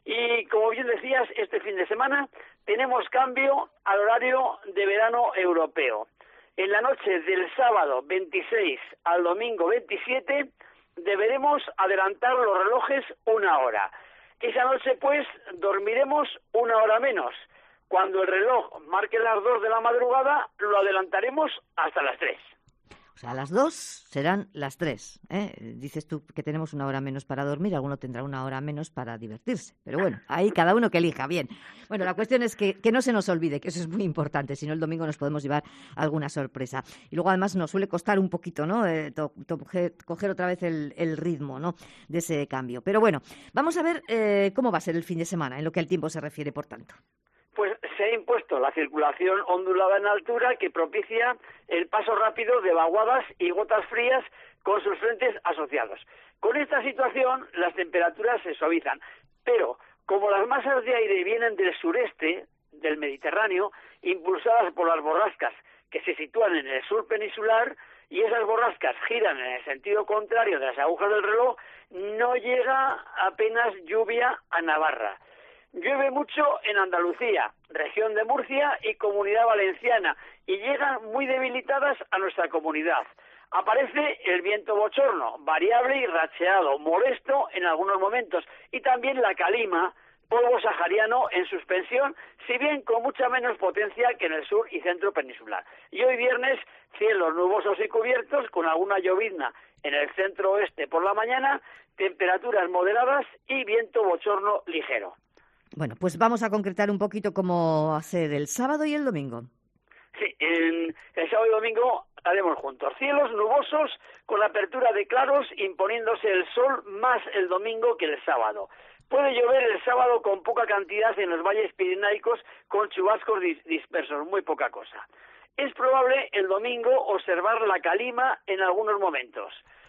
Y como bien decías, este fin de semana tenemos cambio al horario de verano europeo. En la noche del sábado veintiséis al domingo veintisiete deberemos adelantar los relojes una hora. Esa noche, pues, dormiremos una hora menos. Cuando el reloj marque las dos de la madrugada, lo adelantaremos hasta las tres. O sea, las dos serán las tres, ¿eh? Dices tú que tenemos una hora menos para dormir, alguno tendrá una hora menos para divertirse. Pero bueno, ahí cada uno que elija, bien. Bueno, la cuestión es que, que no se nos olvide, que eso es muy importante, si no el domingo nos podemos llevar alguna sorpresa. Y luego además nos suele costar un poquito, ¿no?, eh, to, to, coger otra vez el, el ritmo, ¿no?, de ese cambio. Pero bueno, vamos a ver eh, cómo va a ser el fin de semana, en lo que al tiempo se refiere, por tanto. Pues se ha impuesto la circulación ondulada en altura que propicia el paso rápido de vaguadas y gotas frías con sus frentes asociados. Con esta situación las temperaturas se suavizan, pero como las masas de aire vienen del sureste, del Mediterráneo, impulsadas por las borrascas que se sitúan en el sur peninsular, y esas borrascas giran en el sentido contrario de las agujas del reloj, no llega apenas lluvia a Navarra. Llueve mucho en Andalucía, región de Murcia y Comunidad Valenciana, y llegan muy debilitadas a nuestra comunidad. Aparece el viento bochorno, variable y racheado, molesto en algunos momentos, y también la calima, polvo sahariano en suspensión, si bien con mucha menos potencia que en el sur y centro peninsular. Y hoy viernes, cielos nubosos y cubiertos, con alguna llovizna en el centro oeste por la mañana, temperaturas moderadas y viento bochorno ligero. Bueno, pues vamos a concretar un poquito cómo va a ser el sábado y el domingo. Sí, en el sábado y domingo haremos juntos. Cielos nubosos con la apertura de claros, imponiéndose el sol más el domingo que el sábado. Puede llover el sábado con poca cantidad en los valles pirenaicos, con chubascos dis- dispersos, muy poca cosa. Es probable el domingo observar la calima en algunos momentos.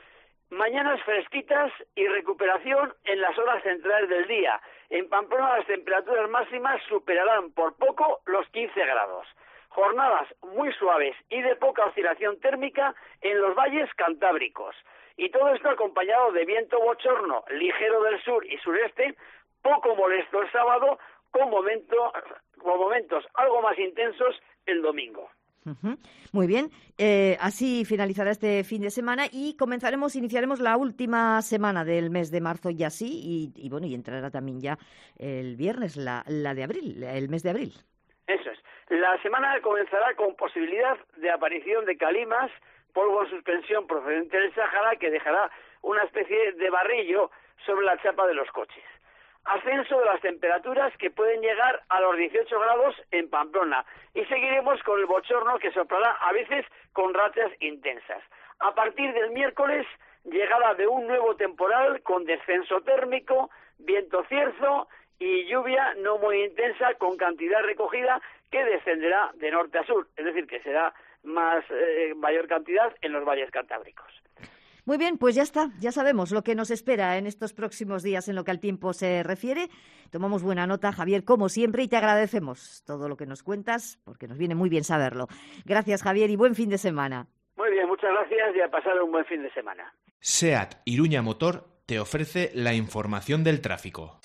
Mañanas fresquitas y recuperación en las horas centrales del día. En Pamplona las temperaturas máximas superarán por poco los quince grados. Jornadas muy suaves y de poca oscilación térmica en los valles cantábricos. Y todo esto acompañado de viento bochorno ligero del sur y sureste, poco molesto el sábado, con, momento, con momentos algo más intensos el domingo. Uh-huh. Muy bien, eh, así finalizará este fin de semana y comenzaremos, iniciaremos la última semana del mes de marzo y así, y, y bueno, y entrará también ya el viernes, la, la de abril, el mes de abril. Eso es. La semana comenzará con posibilidad de aparición de calimas, polvo en suspensión procedente del Sáhara, que dejará una especie de barrillo sobre la chapa de los coches. Ascenso de las temperaturas que pueden llegar a los dieciocho grados en Pamplona y seguiremos con el bochorno que soplará a veces con rachas intensas. A partir del miércoles, llegada de un nuevo temporal con descenso térmico, viento cierzo y lluvia no muy intensa con cantidad recogida que descenderá de norte a sur, es decir, que será más eh, mayor cantidad en los valles cantábricos. Muy bien, pues ya está, ya sabemos lo que nos espera en estos próximos días en lo que al tiempo se refiere. Tomamos buena nota, Javier, como siempre, y te agradecemos todo lo que nos cuentas, porque nos viene muy bien saberlo. Gracias, Javier, y buen fin de semana. Muy bien, muchas gracias y a pasar un buen fin de semana. SEAT Iruña Motor te ofrece la información del tráfico.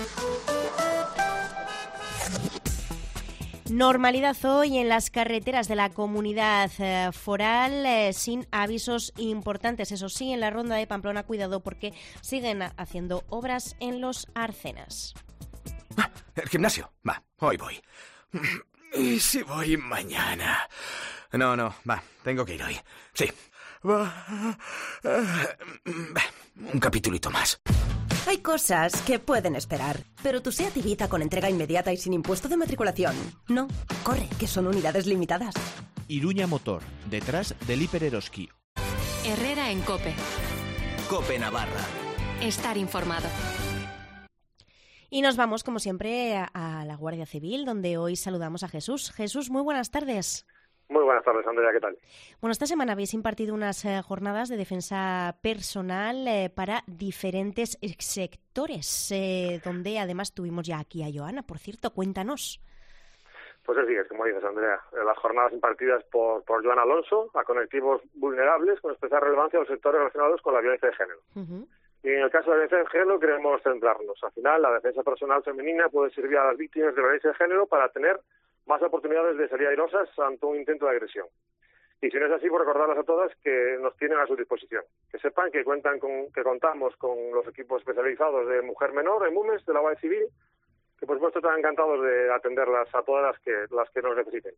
Normalidad hoy en las carreteras de la comunidad eh, foral, eh, sin avisos importantes. Eso sí, en la ronda de Pamplona, cuidado porque siguen haciendo obras en los Arcenas. Ah, el gimnasio. Va, hoy voy. ¿Y si voy mañana? No, no, va, tengo que ir hoy. Sí. Va. Un capitulito más. Hay cosas que pueden esperar, pero tu SEAT Ibiza con entrega inmediata y sin impuesto de matriculación. No, corre, que son unidades limitadas. Iruña Motor, detrás del Hiper Eroski. Herrera en COPE. COPE Navarra. Estar informado. Y nos vamos, como siempre, a, a la Guardia Civil, donde hoy saludamos a Jesús. Jesús, muy buenas tardes. Muy buenas tardes, Andrea, ¿qué tal? Bueno, esta semana habéis impartido unas eh, jornadas de defensa personal eh, para diferentes sectores, eh, donde además tuvimos ya aquí a Joana, por cierto, cuéntanos. Pues así es, como dices, Andrea, las jornadas impartidas por, por Joana Alonso a colectivos vulnerables con especial relevancia a los sectores relacionados con la violencia de género. Uh-huh. Y en el caso de la violencia de género queremos centrarnos. Al final, la defensa personal femenina puede servir a las víctimas de violencia de género para tener más oportunidades de salir airosas ante un intento de agresión. Y si no es así, por recordarlas a todas que nos tienen a su disposición. Que sepan que cuentan con, que contamos con los equipos especializados de Mujer Menor, en MUMES, de la Guardia Civil, que por supuesto están encantados de atenderlas a todas las que, las que nos necesiten.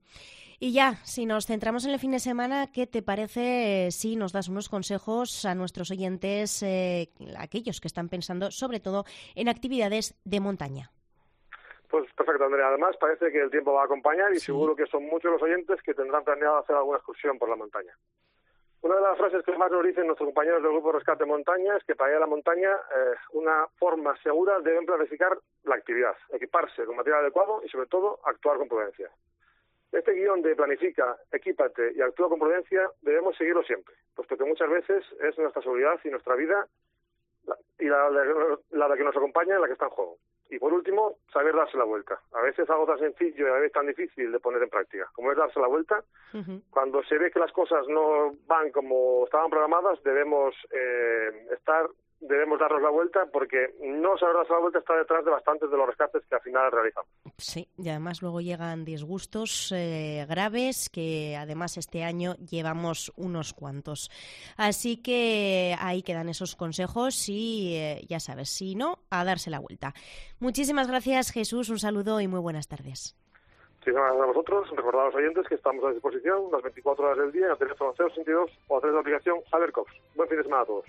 Y ya, si nos centramos en el fin de semana, ¿qué te parece si nos das unos consejos a nuestros oyentes, eh, aquellos que están pensando sobre todo en actividades de montaña? Pues perfecto, Andrea. Además, parece que el tiempo va a acompañar y sí. Seguro que son muchos los oyentes que tendrán planeado hacer alguna excursión por la montaña. Una de las frases que más nos dicen nuestros compañeros del Grupo Rescate Montaña es que para ir a la montaña, eh, una forma segura, deben planificar la actividad, equiparse con material adecuado y, sobre todo, actuar con prudencia. Este guión de planifica, equípate y actúa con prudencia debemos seguirlo siempre, puesto que muchas veces es nuestra seguridad y nuestra vida la, y la, la, la de que nos acompaña la que está en juego. Y por último, saber darse la vuelta. A veces algo tan sencillo y a veces tan difícil de poner en práctica, como es darse la vuelta. Uh-huh. Cuando se ve que las cosas no van como estaban programadas, debemos eh, estar, debemos darnos la vuelta, porque no saber darse la vuelta está detrás de bastantes de los rescates que al final realizamos. Sí, y además luego llegan disgustos eh, graves, que además este año llevamos unos cuantos. Así que ahí quedan esos consejos y eh, ya sabes, si no, a darse la vuelta. Muchísimas gracias, Jesús, un saludo y muy buenas tardes. Muchísimas gracias a vosotros. Recordad a los oyentes que estamos a disposición las veinticuatro horas del día en el teléfono cero sesenta y dos o a través de la aplicación Habercops. Buen fin de semana a todos.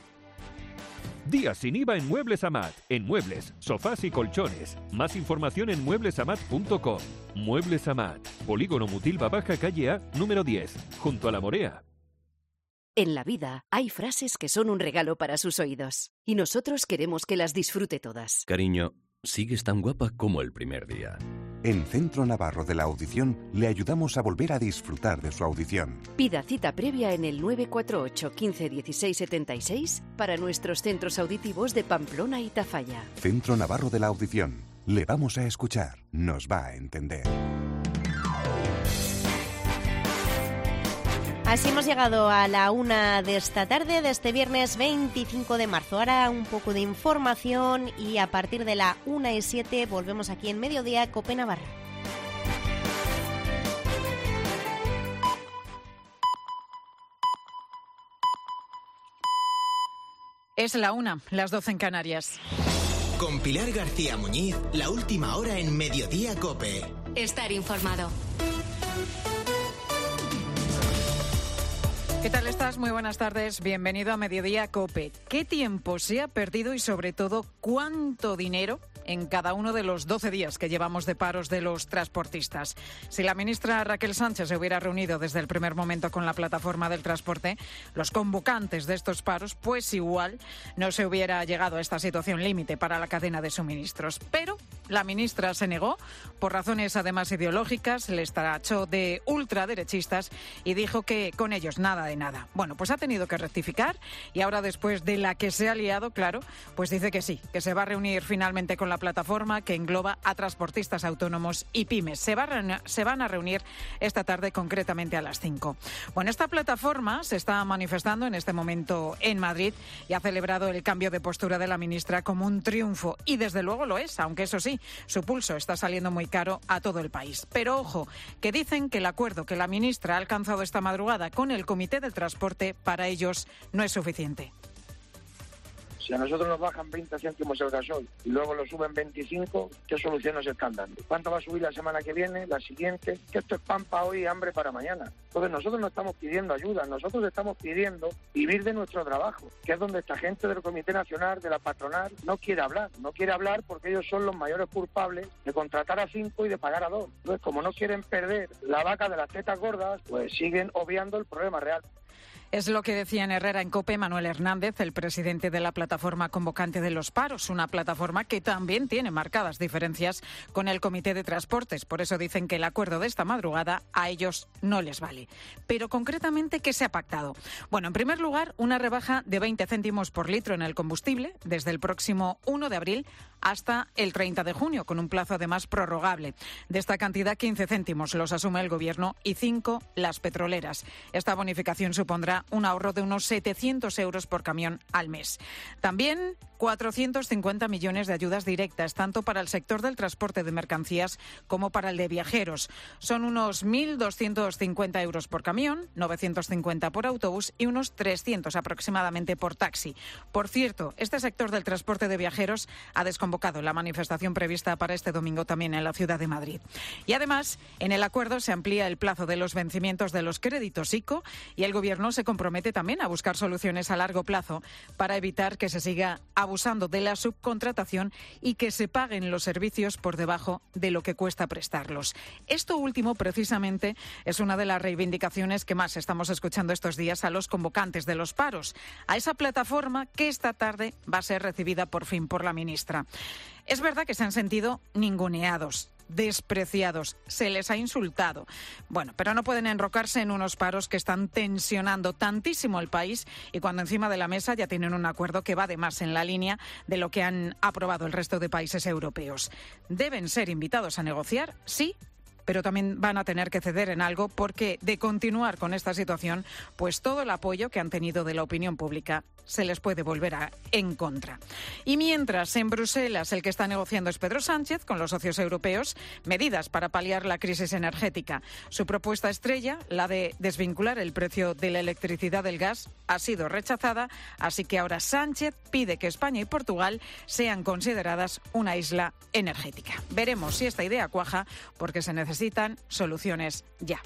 Días sin I V A en Muebles Amat. En muebles, sofás y colchones. Más información en muebles amat punto com. Muebles Amat. Polígono Mutilva Baja, calle A, número diez, junto a La Morea. En la vida hay frases que son un regalo para sus oídos. Y nosotros queremos que las disfrute todas. Cariño, sigues tan guapa como el primer día. En Centro Navarro de la Audición le ayudamos a volver a disfrutar de su audición. Pida cita previa en el nueve cuatro ocho, quince, dieciséis, setenta y seis para nuestros centros auditivos de Pamplona y Tafalla. Centro Navarro de la Audición. Le vamos a escuchar. Nos va a entender. Así hemos llegado a la una de esta tarde, de este viernes veinticinco de marzo. Ahora un poco de información y a partir de la una y siete volvemos aquí en Mediodía Cope Navarra. Es la una, las doce en Canarias. Con Pilar García Muñiz, la última hora en Mediodía Cope. Estar informado. ¿Qué tal estás? Muy buenas tardes. Bienvenido a Mediodía Cope. ¿Qué tiempo se ha perdido y sobre todo cuánto dinero en cada uno de los doce días que llevamos de paros de los transportistas? Si la ministra Raquel Sánchez se hubiera reunido desde el primer momento con la plataforma del transporte, los convocantes de estos paros, pues igual no se hubiera llegado a esta situación límite para la cadena de suministros. Pero la ministra se negó, por razones además ideológicas, les tachó de ultraderechistas y dijo que con ellos nada de nada. Bueno, pues ha tenido que rectificar y ahora, después de la que se ha liado, claro, pues dice que sí, que se va a reunir finalmente con la plataforma que engloba a transportistas autónomos y pymes. Se, va a, se van a reunir esta tarde, concretamente a las cinco. Bueno, esta plataforma se está manifestando en este momento en Madrid y ha celebrado el cambio de postura de la ministra como un triunfo. Y desde luego lo es, aunque eso sí, su pulso está saliendo muy caro a todo el país. Pero ojo, que dicen que el acuerdo que la ministra ha alcanzado esta madrugada con el Comité del Transporte para ellos no es suficiente. Si a nosotros nos bajan veinte céntimos el gasoil y luego lo suben veinticinco, ¿qué solución nos están dando? ¿Cuánto va a subir la semana que viene, la siguiente? Que esto es pan para hoy y hambre para mañana. Entonces nosotros no estamos pidiendo ayuda, nosotros estamos pidiendo vivir de nuestro trabajo, que es donde esta gente del Comité Nacional, de la patronal, no quiere hablar. No quiere hablar porque ellos son los mayores culpables de contratar a cinco y de pagar a dos. Entonces, como no quieren perder la vaca de las tetas gordas, pues siguen obviando el problema real. Es lo que decía en Herrera en COPE Manuel Hernández, el presidente de la plataforma convocante de los paros, una plataforma que también tiene marcadas diferencias con el Comité de Transportes. Por eso dicen que el acuerdo de esta madrugada a ellos no les vale. Pero concretamente, ¿qué se ha pactado? Bueno, en primer lugar, una rebaja de veinte céntimos por litro en el combustible desde el próximo uno de abril hasta el treinta de junio, con un plazo además prorrogable. De esta cantidad, quince céntimos los asume el Gobierno y cinco las petroleras. Esta bonificación supondrá un ahorro de unos setecientos euros por camión al mes. También cuatrocientos cincuenta millones de ayudas directas, tanto para el sector del transporte de mercancías como para el de viajeros. Son unos mil doscientos cincuenta euros por camión, novecientos cincuenta por autobús y unos trescientos aproximadamente por taxi. Por cierto, este sector del transporte de viajeros ha desconvocado la manifestación prevista para este domingo también en la ciudad de Madrid. Y además, en el acuerdo se amplía el plazo de los vencimientos de los créditos ICO y el Gobierno se compromete también a buscar soluciones a largo plazo para evitar que se siga abusando de la subcontratación y que se paguen los servicios por debajo de lo que cuesta prestarlos. Esto último, precisamente, es una de las reivindicaciones que más estamos escuchando estos días a los convocantes de los paros, a esa plataforma que esta tarde va a ser recibida por fin por la ministra. Es verdad que se han sentido ninguneados, despreciados, se les ha insultado. Bueno, pero no pueden enrocarse en unos paros que están tensionando tantísimo el país y cuando encima de la mesa ya tienen un acuerdo que va además en la línea de lo que han aprobado el resto de países europeos. Deben ser invitados a negociar, sí, pero también van a tener que ceder en algo porque de continuar con esta situación, pues todo el apoyo que han tenido de la opinión pública se les puede volver a, en contra. Y mientras, en Bruselas, el que está negociando es Pedro Sánchez con los socios europeos medidas para paliar la crisis energética. Su propuesta estrella, la de desvincular el precio de la electricidad del gas, ha sido rechazada, así que ahora Sánchez pide que España y Portugal sean consideradas una isla energética. Veremos si esta idea cuaja, porque se necesitan soluciones ya.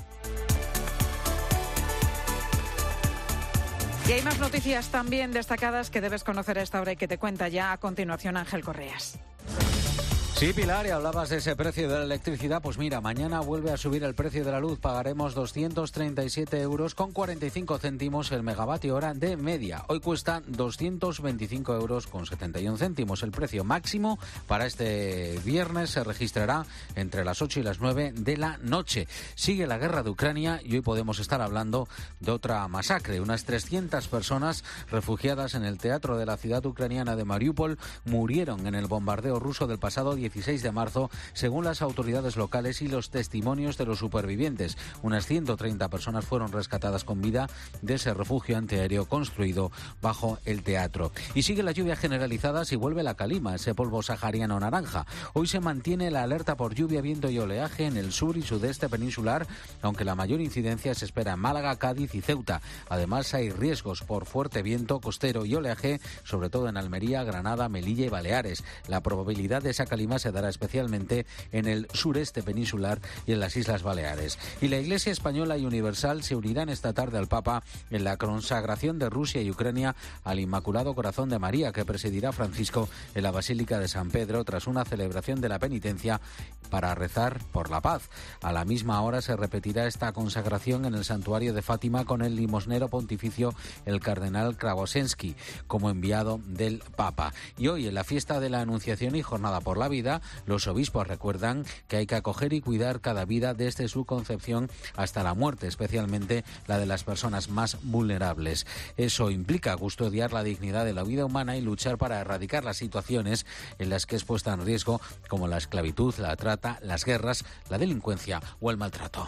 Y hay más noticias también destacadas que debes conocer a esta hora y que te cuenta ya a continuación Ángel Correas. Sí, Pilar, y hablabas de ese precio de la electricidad. Pues mira, mañana vuelve a subir el precio de la luz. Pagaremos doscientos treinta y siete euros con cuarenta y cinco céntimos el megavatio hora de media. Hoy cuesta doscientos veinticinco euros con setenta y un céntimos. El precio máximo para este viernes se registrará entre las ocho y las nueve de la noche. Sigue la guerra de Ucrania y hoy podemos estar hablando de otra masacre. Unas trescientas personas refugiadas en el teatro de la ciudad ucraniana de Mariupol murieron en el bombardeo ruso del pasado dieciséis de marzo, según las autoridades locales y los testimonios de los supervivientes. Unas ciento treinta personas fueron rescatadas con vida de ese refugio antiaéreo construido bajo el teatro. Y sigue la lluvia generalizada si vuelve la calima, ese polvo sahariano naranja. Hoy se mantiene la alerta por lluvia, viento y oleaje en el sur y sudeste peninsular, aunque la mayor incidencia se espera en Málaga, Cádiz y Ceuta. Además, hay riesgos por fuerte viento costero y oleaje, sobre todo en Almería, Granada, Melilla y Baleares. La probabilidad de esa calima se dará especialmente en el sureste peninsular y en las Islas Baleares. Y la Iglesia Española y Universal se unirán esta tarde al Papa en la consagración de Rusia y Ucrania al Inmaculado Corazón de María, que presidirá Francisco en la Basílica de San Pedro tras una celebración de la penitencia para rezar por la paz. A la misma hora se repetirá esta consagración en el santuario de Fátima con el limosnero pontificio, el cardenal Krasowski, como enviado del Papa. Y hoy, en la fiesta de la Anunciación y Jornada por la Vida, los obispos recuerdan que hay que acoger y cuidar cada vida desde su concepción hasta la muerte, especialmente la de las personas más vulnerables. Eso implica custodiar la dignidad de la vida humana y luchar para erradicar las situaciones en las que es puesta en riesgo, como la esclavitud, la trata, las guerras, la delincuencia o el maltrato.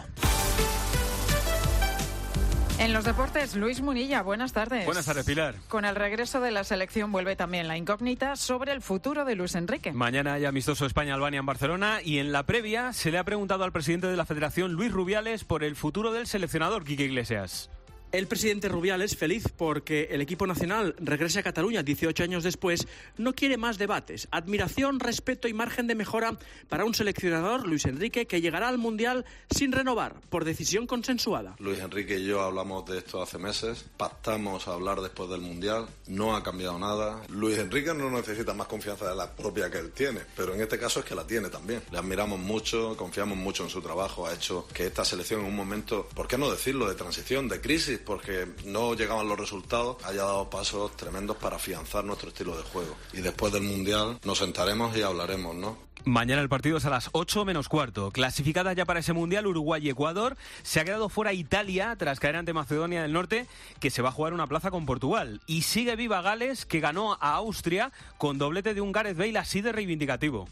En los deportes, Luis Munilla, buenas tardes. Buenas tardes, Pilar. Con el regreso de la selección vuelve también la incógnita sobre el futuro de Luis Enrique. Mañana hay amistoso España-Albania en Barcelona y en la previa se le ha preguntado al presidente de la Federación, Luis Rubiales, por el futuro del seleccionador, Quique Iglesias. El presidente Rubiales, feliz porque el equipo nacional regrese a Cataluña dieciocho años después, no quiere más debates. Admiración, respeto y margen de mejora para un seleccionador, Luis Enrique, que llegará al Mundial sin renovar, por decisión consensuada. Luis Enrique y yo hablamos de esto hace meses, pactamos a hablar después del Mundial, no ha cambiado nada. Luis Enrique no necesita más confianza de la propia que él tiene, pero en este caso es que la tiene también. Le admiramos mucho, confiamos mucho en su trabajo, ha hecho que esta selección en un momento, ¿por qué no decirlo?, de transición, de crisis, porque no llegaban los resultados, haya dado pasos tremendos para afianzar nuestro estilo de juego. Y después del Mundial nos sentaremos y hablaremos, ¿no? Mañana el partido es a las ocho menos cuarto. Clasificada ya para ese Mundial Uruguay y Ecuador. Se ha quedado fuera Italia tras caer ante Macedonia del Norte, que se va a jugar una plaza con Portugal. Y sigue viva Gales, que ganó a Austria con doblete de un Gareth Bale así de reivindicativo.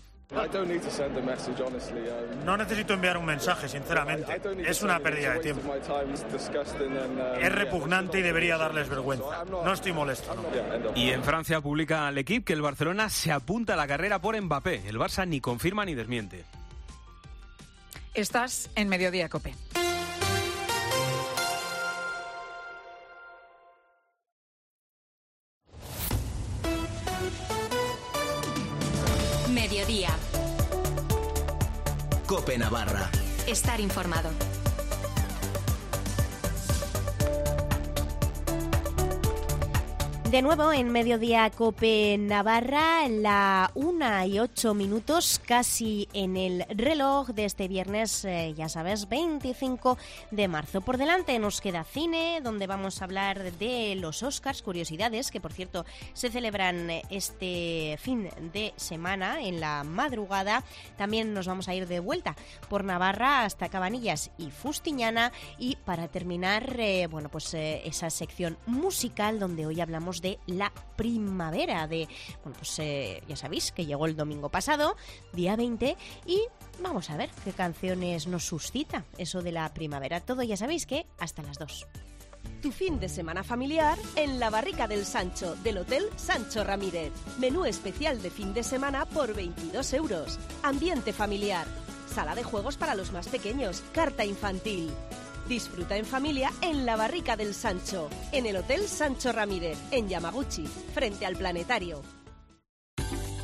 No necesito enviar un mensaje, sinceramente. Es una pérdida de tiempo. Es repugnante y debería darles vergüenza. No estoy molesto. No. Y en Francia publica L'Equipe que el Barcelona se apunta a la carrera por Mbappé. El Barça ni confirma ni desmiente. Estás en Mediodía COPE. Mediodía. COPE Navarra. Estar informado. De nuevo en Mediodía COPE Navarra, la una y ocho minutos casi en el reloj de este viernes, eh, ya sabes, veinticinco de marzo. Por delante nos queda cine, donde vamos a hablar de los Oscars, curiosidades, que por cierto se celebran este fin de semana en la madrugada. También nos vamos a ir de vuelta por Navarra hasta Cabanillas y Fustiñana. Y para terminar, eh, bueno, pues eh, esa sección musical donde hoy hablamos de la primavera, de, bueno, pues eh, ya sabéis que llegó el domingo pasado, día veinte, y vamos a ver qué canciones nos suscita eso de la primavera. Todo ya sabéis que hasta las dos. Tu fin de semana familiar en la Barrica del Sancho del Hotel Sancho Ramírez. Menú especial de fin de semana por veintidós euros. Ambiente familiar. Sala de juegos para los más pequeños. Carta infantil. Disfruta en familia en la Barrica del Sancho, en el Hotel Sancho Ramírez, en Yamaguchi, frente al Planetario.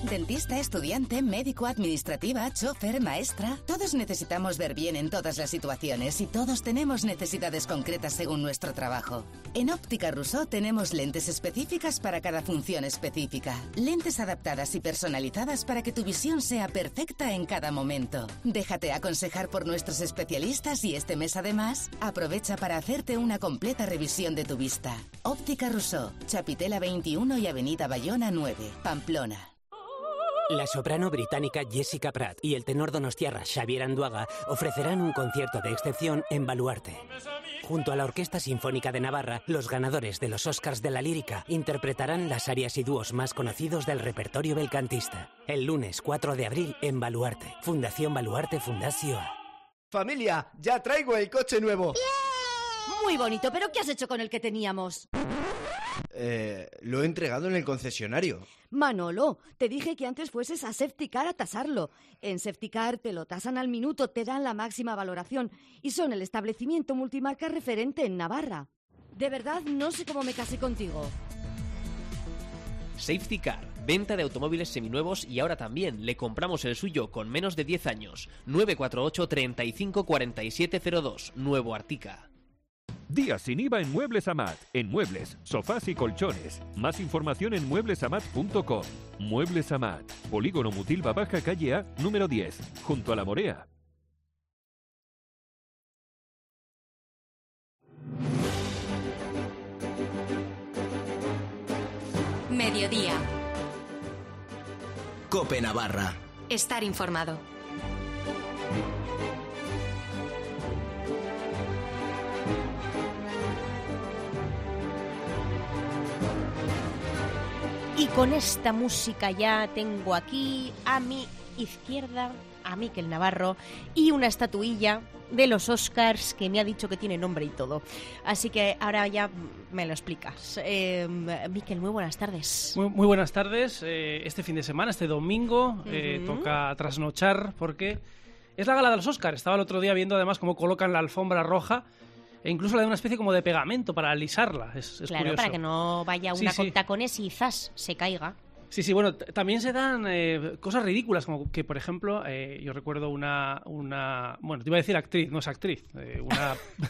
Dentista, estudiante, médico, administrativa, chofer, maestra. Todos necesitamos ver bien en todas las situaciones y todos tenemos necesidades concretas según nuestro trabajo. En Óptica Rousseau tenemos lentes específicas para cada función específica. Lentes adaptadas y personalizadas para que tu visión sea perfecta en cada momento. Déjate aconsejar por nuestros especialistas y este mes además aprovecha para hacerte una completa revisión de tu vista. Óptica Rousseau, Chapitela veintiuno y Avenida Bayona nueve, Pamplona. La soprano británica Jessica Pratt y el tenor donostiarra Xavier Anduaga ofrecerán un concierto de excepción en Baluarte. Junto a la Orquesta Sinfónica de Navarra, los ganadores de los Oscars de la lírica interpretarán las arias y dúos más conocidos del repertorio belcantista. El lunes cuatro de abril en Baluarte. Fundación Baluarte Fundación. Familia, ya traigo el coche nuevo. Muy bonito, pero ¿qué has hecho con el que teníamos? Eh, lo he entregado en el concesionario. Manolo, te dije que antes fueses a Safetycar a tasarlo. En Safetycar te lo tasan al minuto, te dan la máxima valoración y son el establecimiento multimarca referente en Navarra. De verdad, no sé cómo me casé contigo. Safetycar, venta de automóviles seminuevos y ahora también le compramos el suyo con menos de diez años. nueve cuatro ocho, treinta y cinco, cuarenta y siete cero dos, Nuevo Artica. Días sin I V A en Muebles Amat. En muebles, sofás y colchones. Más información en muebles amat punto com. Muebles Amat. Polígono Mutilva Baja, calle A, número diez, junto a La Morea. Mediodía. COPE Navarra. Estar informado. Y con esta música ya tengo aquí a mi izquierda a Miquel Navarro y una estatuilla de los Oscars que me ha dicho que tiene nombre y todo. Así que ahora ya me lo explicas. Eh, Miquel, muy buenas tardes. Muy, muy buenas tardes. Eh, este fin de semana, este domingo, eh, uh-huh. toca trasnochar porque es la gala de los Oscars. Estaba el otro día viendo además cómo colocan la alfombra roja e incluso le dan una especie como de pegamento para alisarla. Es, es claro, curioso. Para que no vaya una sí, con sí. tacones y zas, se caiga. Sí, sí, bueno, t- también se dan eh, cosas ridículas, como que, por ejemplo, eh, yo recuerdo una, una... Bueno, te iba a decir actriz, no es actriz, eh, una,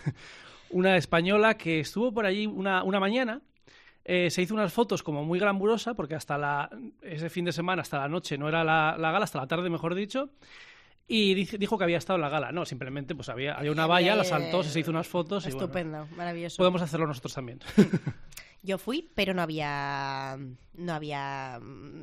una española que estuvo por allí una, una mañana, eh, se hizo unas fotos como muy glamurosa, porque hasta la, ese fin de semana, hasta la noche, no era la, la gala, hasta la tarde, mejor dicho, y dice, dijo que había estado en la gala. No, simplemente pues había, había una valla, la saltó, se hizo unas fotos. Estupendo, y bueno, maravilloso. Podemos hacerlo nosotros también. Yo fui, pero no había no había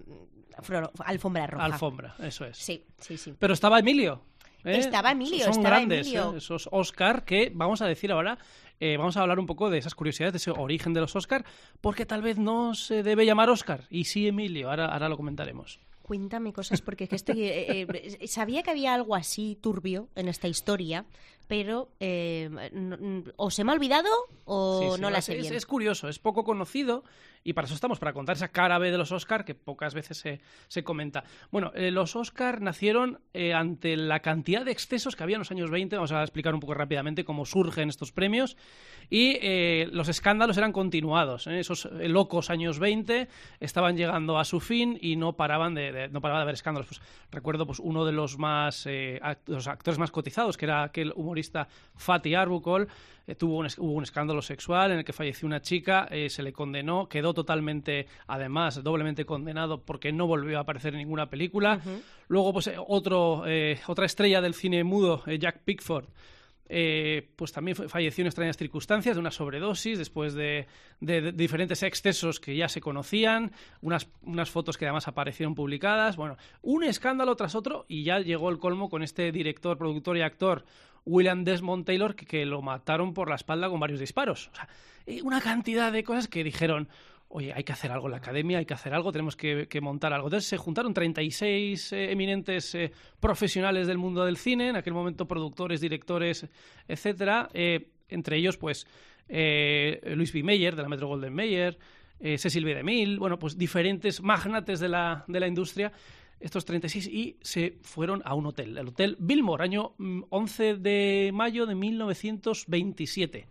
alfombra roja. Alfombra, eso es. Sí, sí, sí. Pero estaba Emilio. ¿eh? Estaba Emilio, Son estaba grandes, Emilio. ¿eh? Esos Oscar que vamos a decir ahora, eh, vamos a hablar un poco de esas curiosidades, de ese origen de los Oscar, porque tal vez no se debe llamar Oscar, y sí Emilio, ahora, ahora lo comentaremos. Cuéntame cosas, porque es que estoy, eh, eh, sabía que había algo así turbio en esta historia, pero eh, no, o se me ha olvidado o sí, sí, no la es, sé bien. Es curioso, es poco conocido y para eso estamos, para contar esa cara B de los Oscar que pocas veces se, se comenta. Bueno, eh, los Oscar nacieron eh, ante la cantidad de excesos que había en los años veinte, vamos a explicar un poco rápidamente cómo surgen estos premios, y eh, los escándalos eran continuados. ¿eh? Esos eh, locos años veinte estaban llegando a su fin y no paraban de, de, no paraba de haber escándalos. Pues, recuerdo pues, uno de los, más, eh, act- los actores más cotizados, que era aquel humorista Fatih Arbuckle. Eh, tuvo un, hubo un escándalo sexual en el que falleció una chica, eh, se le condenó, quedó totalmente, además, doblemente condenado porque no volvió a aparecer en ninguna película. Uh-huh. Luego, pues eh, otro, eh, otra estrella del cine mudo, eh, Jack Pickford, eh, pues también falleció en extrañas circunstancias de una sobredosis después de, de, de diferentes excesos que ya se conocían, unas, unas fotos que además aparecieron publicadas. Bueno, un escándalo tras otro y ya llegó el colmo con este director, productor y actor William Desmond Taylor, que, que lo mataron por la espalda con varios disparos. O sea, una cantidad de cosas que dijeron, oye, hay que hacer algo en la academia, hay que hacer algo, tenemos que, que montar algo. Entonces se juntaron treinta y seis eh, eminentes eh, profesionales del mundo del cine, en aquel momento productores, directores, etcétera. Eh, entre ellos, pues, eh, Louis B. Mayer, de la Metro Goldwyn Mayer, eh, Cecil B. DeMille, bueno, pues diferentes magnates de la, de la industria, estos treinta y seis, y se fueron a un hotel, el Hotel Biltmore, año once de mayo de mil novecientos veintisiete.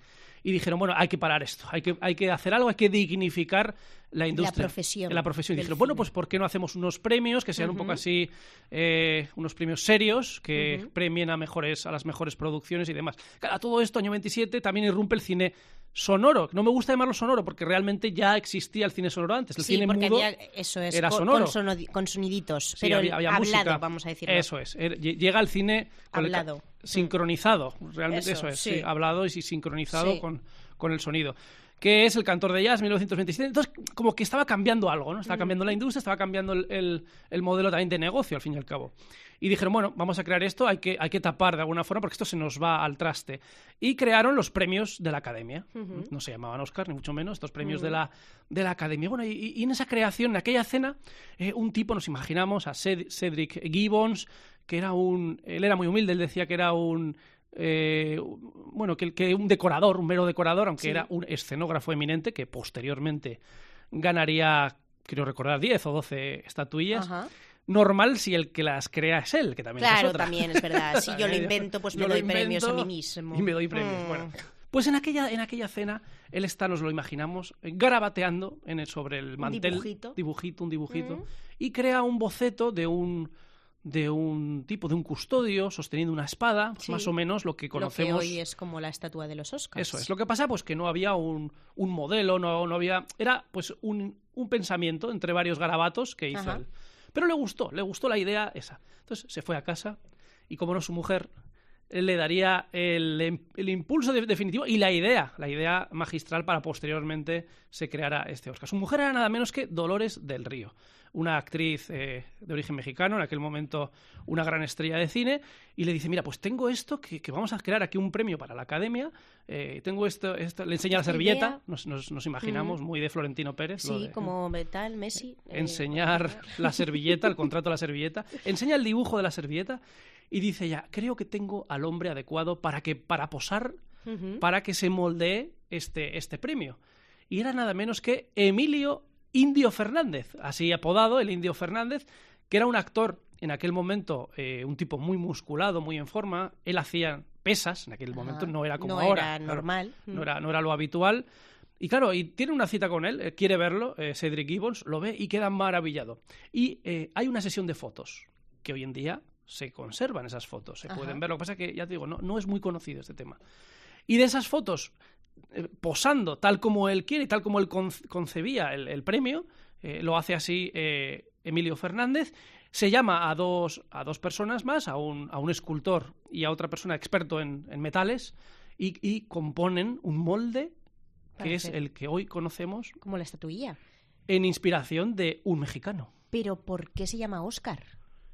y dijeron, bueno, hay que parar esto, hay que, hay que hacer algo, hay que dignificar la industria. La profesión. La profesión. Y dijeron, cine. bueno, pues ¿por qué no hacemos unos premios que sean uh-huh. un poco así, eh, unos premios serios, que uh-huh. premien a, mejores, a las mejores producciones y demás? Claro, todo esto, año veintisiete, también irrumpe el cine sonoro. No me gusta llamarlo sonoro porque realmente ya existía el cine sonoro antes. El sí, cine porque mudo había, eso es, era con, sonoro. Con, sonodi- con soniditos, sí, pero había, había hablado, música. Vamos a decirlo. Eso es. Llega el cine hablado. El, sincronizado. Realmente eso, eso es. Sí. Sí, hablado y sincronizado sí. con, con el sonido. Que es El cantor de jazz, mil novecientos veintisiete. Entonces, como que estaba cambiando algo, ¿no? Estaba cambiando la industria, estaba cambiando el, el, el modelo también de negocio, al fin y al cabo. Y dijeron, bueno, vamos a crear esto, hay que, hay que tapar de alguna forma porque esto se nos va al traste. Y crearon los premios de la Academia. Uh-huh. No se llamaban Oscar, ni mucho menos, estos premios uh-huh. de, la, de la Academia. Bueno, y, y en esa creación, en aquella cena, eh, un tipo, nos imaginamos, a Ced- Cedric Gibbons, que era un... Él era muy humilde, él decía que era un... Eh, bueno, que, que un decorador, un mero decorador, aunque sí. era un escenógrafo eminente que posteriormente ganaría, quiero recordar, diez o doce estatuillas. Ajá. Normal si el que las crea es él, que también claro, es otra. también es verdad. Si yo lo invento, pues me doy premios a mí mismo. Y me doy premios, mm. bueno. Pues en aquella, en aquella cena, él está, nos lo imaginamos, garabateando en el, sobre el mantel. Un dibujito. Dibujito, un dibujito. Mm. Y crea un boceto de un... de un tipo, de un custodio sosteniendo una espada, sí, más o menos lo que conocemos. Lo que hoy es como la estatua de los Oscars. Eso es. Lo que pasa, pues que no había un, un modelo, no, no había... Era, pues, un, un pensamiento entre varios garabatos que hizo Ajá. él. Pero le gustó, le gustó la idea esa. Entonces se fue a casa y, como no, su mujer le daría el, el impulso de, definitivo y la idea, la idea magistral para posteriormente se creara este Oscar. Su mujer era nada menos que Dolores del Río, una actriz eh, de origen mexicano, en aquel momento una gran estrella de cine, y le dice, mira, pues tengo esto, que, que vamos a crear aquí un premio para la Academia, eh, tengo esto, esto, le enseña la servilleta, nos, nos, nos imaginamos, mm. muy de Florentino Pérez. Sí, de, como tal, Messi. Enseñar eh, la servilleta, el contrato de la servilleta, enseña el dibujo de la servilleta, y dice ya, creo que tengo al hombre adecuado para, que, para posar, uh-huh. para que se moldee este, este premio. Y era nada menos que Emilio Indio Fernández, así apodado, el Indio Fernández, que era un actor en aquel momento, eh, un tipo muy musculado, muy en forma. Él hacía pesas, en aquel momento Ajá. no era como no ahora. Era normal. Claro, no, era, no era lo habitual. Y claro, y tiene una cita con él, eh, quiere verlo, eh, Cedric Gibbons, lo ve y queda maravillado. Y eh, hay una sesión de fotos, que hoy en día se conservan esas fotos, se Ajá. pueden ver. Lo que pasa es que, ya te digo, no, no es muy conocido este tema. Y de esas fotos, eh, posando tal como él quiere, tal como él conce- concebía el, el premio, eh, lo hace así eh, Emilio Fernández. Se llama a dos, a dos personas más, a un, a un escultor y a otra persona experto en, en metales, y, y componen un molde que Para es ser. el que hoy conocemos como la estatuilla, en inspiración de un mexicano. ¿Pero por qué se llama Oscar?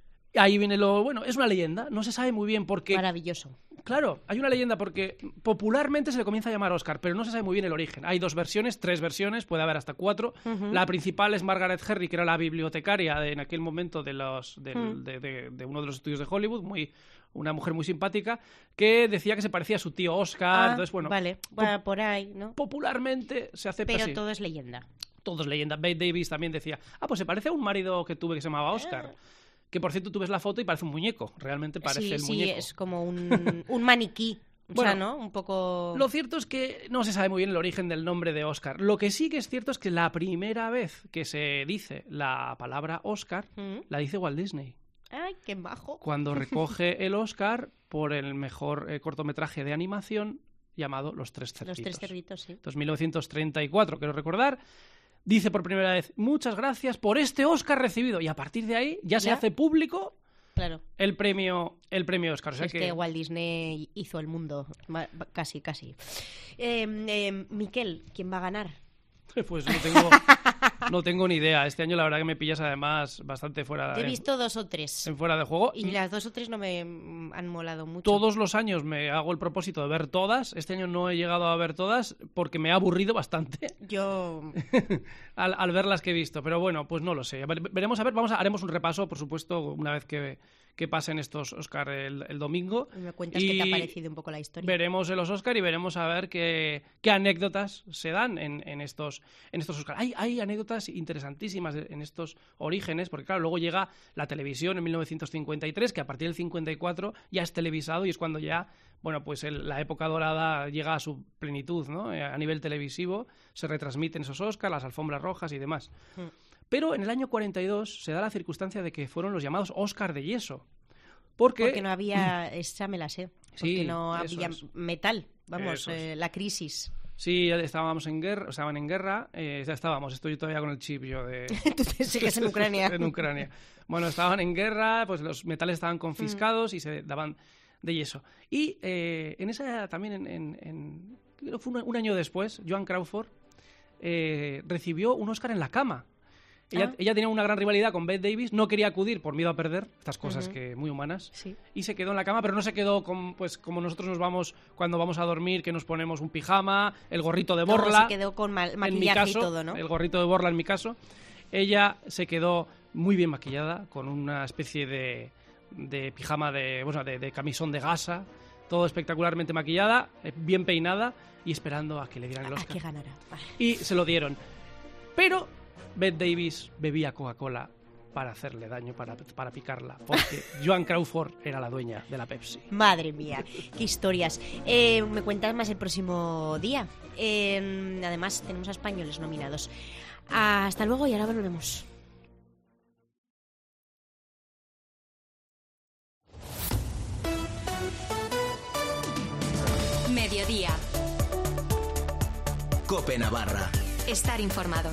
Ahí viene lo... Bueno, es una leyenda, no se sabe muy bien por qué... Maravilloso. Claro, hay una leyenda porque popularmente se le comienza a llamar Oscar, pero no se sabe muy bien el origen. Hay dos versiones, tres versiones, puede haber hasta cuatro. Uh-huh. La principal es Margaret Herry, que era la bibliotecaria de, en aquel momento de, los, del, uh-huh. de, de, de uno de los estudios de Hollywood, muy... una mujer muy simpática, que decía que se parecía a su tío Oscar. Ah, Entonces, bueno, vale, bueno, por ahí, ¿no? Popularmente se acepta Pero así. todo es leyenda. Todo es leyenda. Bette Davis también decía, ah, pues se parece a un marido que tuve que se llamaba Oscar. Ah. Que, por cierto, tú ves la foto y parece un muñeco. Realmente parece sí, el sí, muñeco. Sí, es como un, un maniquí. O bueno, sea, ¿no? Un poco... Lo cierto es que no se sabe muy bien el origen del nombre de Oscar. Lo que sí que es cierto es que la primera vez que se dice la palabra Oscar, ¿Mm? la dice Walt Disney. ¡Ay, qué bajo! Cuando recoge el Oscar por el mejor eh, cortometraje de animación llamado Los Tres Cerditos. Los Tres Cerditos, sí. Entonces, mil novecientos treinta y cuatro, quiero recordar, dice por primera vez, muchas gracias por este Oscar recibido. Y a partir de ahí ya, ¿Ya? se hace público claro. el premio el premio Oscar. O sea es que... que Walt Disney hizo el mundo, casi, casi. Eh, eh, Miquel, ¿quién va a ganar? Pues no tengo, no tengo ni idea. Este año la verdad que me pillas además bastante fuera de... He visto dos o tres. En fuera de juego. Y las dos o tres no me han molado mucho. Todos los años me hago el propósito de ver todas. Este año no he llegado a ver todas porque me ha aburrido bastante. Yo... al, al ver las que he visto. Pero bueno, pues no lo sé. Veremos a ver. Vamos a, haremos un repaso, por supuesto, una vez que... que pasen estos Oscar el, el domingo. Me cuentas y qué te ha parecido un poco la historia. Veremos los Oscar y veremos a ver qué, qué anécdotas se dan en, en estos en estos Oscar. Hay, hay anécdotas cosas interesantísimas en estos orígenes, porque claro, luego llega la televisión en mil novecientos cincuenta y tres, que a partir del cincuenta y cuatro ya es televisado y es cuando ya, bueno, pues el, la época dorada llega a su plenitud, ¿no? A nivel televisivo se retransmiten esos Oscars, las alfombras rojas y demás. Mm. Pero en el año cuarenta y dos se da la circunstancia de que fueron los llamados Oscar de yeso. Porque, porque no había, esa me la sé, porque sí, no había es. metal, vamos, es. eh, la crisis. Sí, estábamos en guerra, estaban en guerra, eh, ya estábamos, estoy todavía con el chip yo de... Tú te sigues en Ucrania. en Ucrania. Bueno, estaban en guerra, pues los metales estaban confiscados mm. y se daban de yeso. Y eh, en esa también, en, en, en creo que fue un, un año después, Joan Crawford eh, recibió un Oscar en la cama. Ella, ah. ella tenía una gran rivalidad con Bette Davis, no quería acudir por miedo a perder, estas cosas uh-huh. que muy humanas, sí. y se quedó en la cama, pero no se quedó con, pues como nosotros nos vamos cuando vamos a dormir, que nos ponemos un pijama, el gorrito de borla. No, se quedó con mal, maquillaje en mi caso, y todo, ¿no? El gorrito de borla en mi caso. Ella se quedó muy bien maquillada, con una especie de, de pijama, de, bueno, de, de camisón de gasa, todo espectacularmente maquillada, bien peinada y esperando a que le dieran el Oscar. A que ganara. Vale. Y se lo dieron. Pero Bette Davis bebía Coca-Cola para hacerle daño, para, para picarla, porque Joan Crawford era la dueña de la Pepsi. Madre mía, qué historias. Eh, me cuentas más el próximo día. Eh, además, tenemos a españoles nominados. Hasta luego y ahora volvemos. Mediodía. COPE Navarra. Estar informado.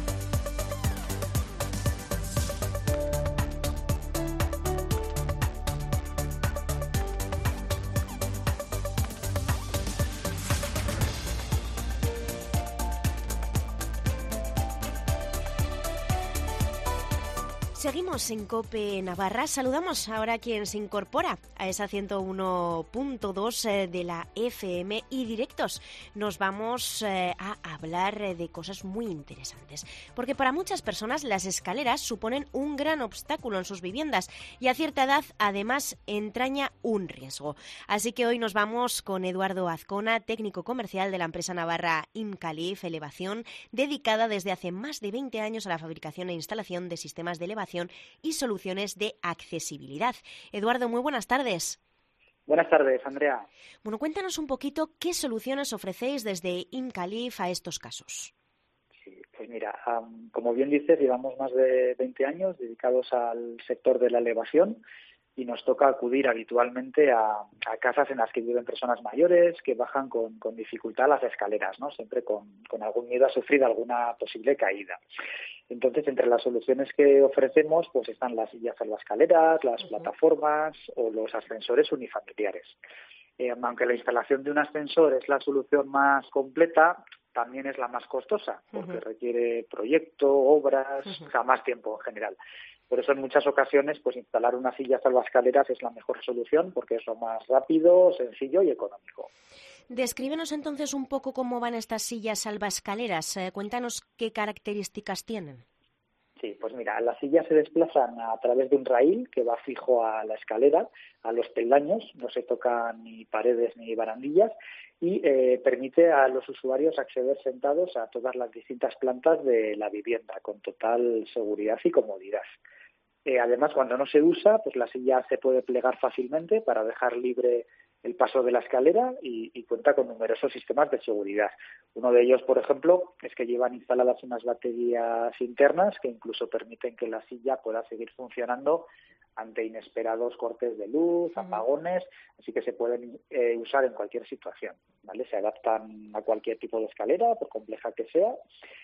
Seguimos en COPE Navarra. Saludamos ahora a quien se incorpora a esa ciento uno punto dos de la F M y directos. Nos vamos eh, a hablar de cosas muy interesantes, porque para muchas personas las escaleras suponen un gran obstáculo en sus viviendas y a cierta edad además entraña un riesgo. Así que hoy nos vamos con Eduardo Azcona, técnico comercial de la empresa navarra Imcalif Elevación, dedicada desde hace más de veinte años a la fabricación e instalación de sistemas de elevación y soluciones de accesibilidad. Eduardo, muy buenas tardes. Buenas tardes, Andrea. Bueno, cuéntanos un poquito qué soluciones ofrecéis desde Imcalif a estos casos. Sí, pues mira, um, como bien dices, llevamos más de veinte años dedicados al sector de la elevación y nos toca acudir habitualmente a, a casas en las que viven personas mayores que bajan con, con dificultad las escaleras, ¿no? Siempre con, con algún miedo a sufrir alguna posible caída. Entonces, entre las soluciones que ofrecemos, pues están las sillas salvaescaleras, las uh-huh. plataformas o los ascensores unifamiliares. Eh, aunque la instalación de un ascensor es la solución más completa, también es la más costosa, porque uh-huh. requiere proyecto, obras, uh-huh. jamás tiempo en general. Por eso, en muchas ocasiones, pues instalar una silla salvaescaleras es la mejor solución, porque es lo más rápido, sencillo y económico. Descríbenos entonces un poco cómo van estas sillas salvaescaleras. Eh, cuéntanos qué características tienen. Sí, pues mira, las sillas se desplazan a través de un raíl que va fijo a la escalera, a los peldaños, no se tocan ni paredes ni barandillas, y eh, permite a los usuarios acceder sentados a todas las distintas plantas de la vivienda con total seguridad y comodidad. Eh, además, cuando no se usa, pues la silla se puede plegar fácilmente para dejar libre el paso de la escalera y, y cuenta con numerosos sistemas de seguridad. Uno de ellos, por ejemplo, es que llevan instaladas unas baterías internas que incluso permiten que la silla pueda seguir funcionando ante inesperados cortes de luz, uh-huh. apagones, así que se pueden eh, usar en cualquier situación, ¿vale? Se adaptan a cualquier tipo de escalera, por compleja que sea.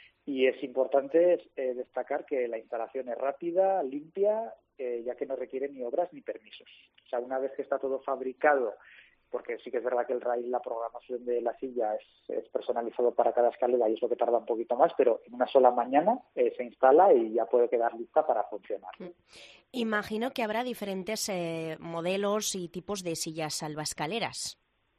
Y es importante eh, destacar que la instalación es rápida, limpia, eh, ya que no requiere ni obras ni permisos. O sea, una vez que está todo fabricado, porque sí que es verdad que el raíl, la programación de la silla es, es personalizado para cada escalera y es lo que tarda un poquito más, pero en una sola mañana eh, se instala y ya puede quedar lista para funcionar. Imagino que habrá diferentes eh, modelos y tipos de sillas salvaescaleras.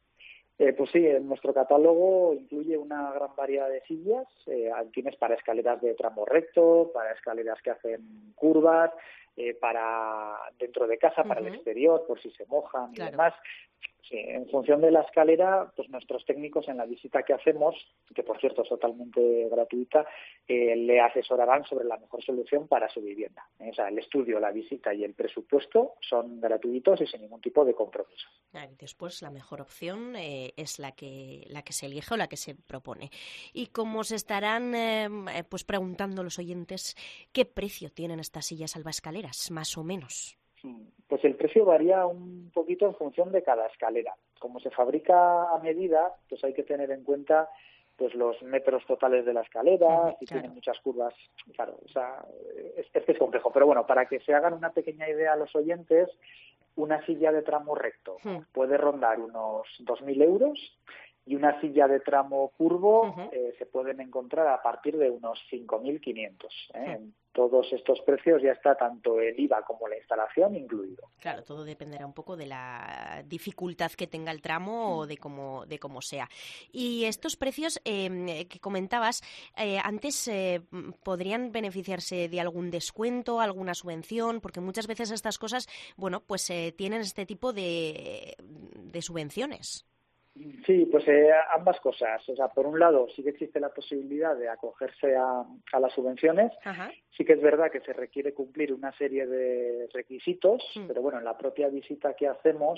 Eh, pues sí, en nuestro catálogo incluye una gran variedad de sillas. Eh, tienes para escaleras de tramo recto, para escaleras que hacen curvas, eh, para dentro de casa, uh-huh. para el exterior, por si se mojan y claro. demás. Sí, en función de la escalera, pues nuestros técnicos en la visita que hacemos, que por cierto es totalmente gratuita, eh, le asesorarán sobre la mejor solución para su vivienda. Eh, o sea, el estudio, la visita y el presupuesto son gratuitos y sin ningún tipo de compromiso. Después la mejor opción eh, es la que la que se elige o la que se propone. Y como se estarán eh, pues preguntando los oyentes, ¿qué precio tienen estas sillas salvaescaleras, más o menos? Pues el precio varía un poquito en función de cada escalera. Como se fabrica a medida, pues hay que tener en cuenta pues los metros totales de la escalera, sí, si claro. tiene muchas curvas, claro, o sea, es, es que es complejo. Pero bueno, para que se hagan una pequeña idea a los oyentes, una silla de tramo recto sí. puede rondar unos dos mil euros y una silla de tramo curvo uh-huh. eh, se pueden encontrar a partir de unos cinco mil quinientos. ¿eh? Uh-huh. En todos estos precios ya está tanto el I V A como la instalación incluido. Claro, todo dependerá un poco de la dificultad que tenga el tramo o de cómo, de cómo sea. Y estos precios eh, que comentabas, eh, antes eh, podrían beneficiarse de algún descuento, alguna subvención, porque muchas veces estas cosas, bueno, pues eh, tienen este tipo de, de subvenciones. Sí, pues eh, ambas cosas. O sea, por un lado, sí que existe la posibilidad de acogerse a, a las subvenciones. Ajá. Sí que es verdad que se requiere cumplir una serie de requisitos, mm. pero bueno, en la propia visita que hacemos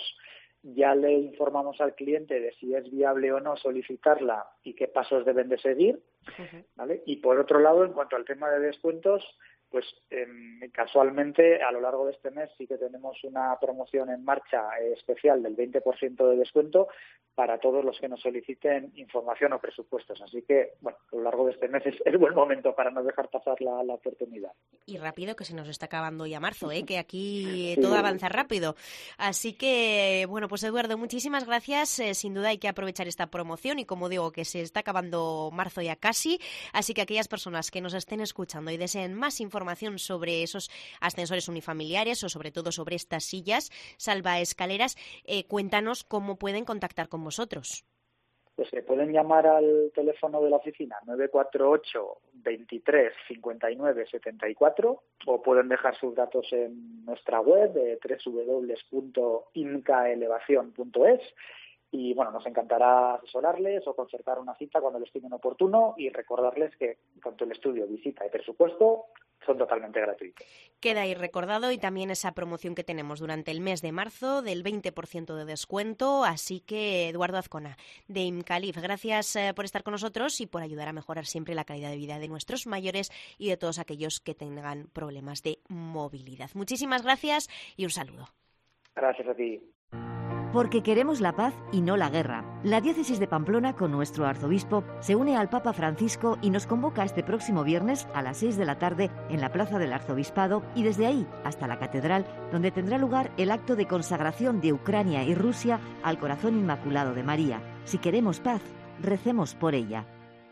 ya le informamos al cliente de si es viable o no solicitarla y qué pasos deben de seguir, uh-huh. ¿vale? Y por otro lado, en cuanto al tema de descuentos, pues eh, casualmente a lo largo de este mes sí que tenemos una promoción en marcha eh, especial del veinte por ciento de descuento para todos los que nos soliciten información o presupuestos. Así que, bueno, a lo largo de este mes es el buen momento para no dejar pasar la, la oportunidad. Y rápido, que se nos está acabando ya marzo, ¿eh? Que aquí sí. todo avanza rápido. Así que, bueno, pues Eduardo, muchísimas gracias. Eh, sin duda hay que aprovechar esta promoción y, como digo, que se está acabando marzo ya casi. Así que aquellas personas que nos estén escuchando y deseen más información sobre esos ascensores unifamiliares o sobre todo sobre estas sillas salvaescaleras, eh, cuéntanos cómo pueden contactar con vosotros. Pues se pueden llamar al teléfono de la oficina nueve cuatro ocho, veintitrés, cincuenta y nueve, setenta y cuatro o pueden dejar sus datos en nuestra web de doble u doble u doble u punto incaelevación punto es y bueno, nos encantará asesorarles o concertar una cita cuando lo estimen oportuno y recordarles que tanto el estudio, visita y presupuesto son totalmente gratuitos. Queda ahí recordado y también esa promoción que tenemos durante el mes de marzo del veinte por ciento de descuento, así que Eduardo Azcona de IMCALIF, gracias por estar con nosotros y por ayudar a mejorar siempre la calidad de vida de nuestros mayores y de todos aquellos que tengan problemas de movilidad. Muchísimas gracias y un saludo. Gracias a ti. Porque queremos la paz y no la guerra. La diócesis de Pamplona, con nuestro arzobispo, se une al Papa Francisco y nos convoca este próximo viernes a las seis de la tarde en la Plaza del Arzobispado y desde ahí hasta la Catedral, donde tendrá lugar el acto de consagración de Ucrania y Rusia al Corazón Inmaculado de María. Si queremos paz, recemos por ella.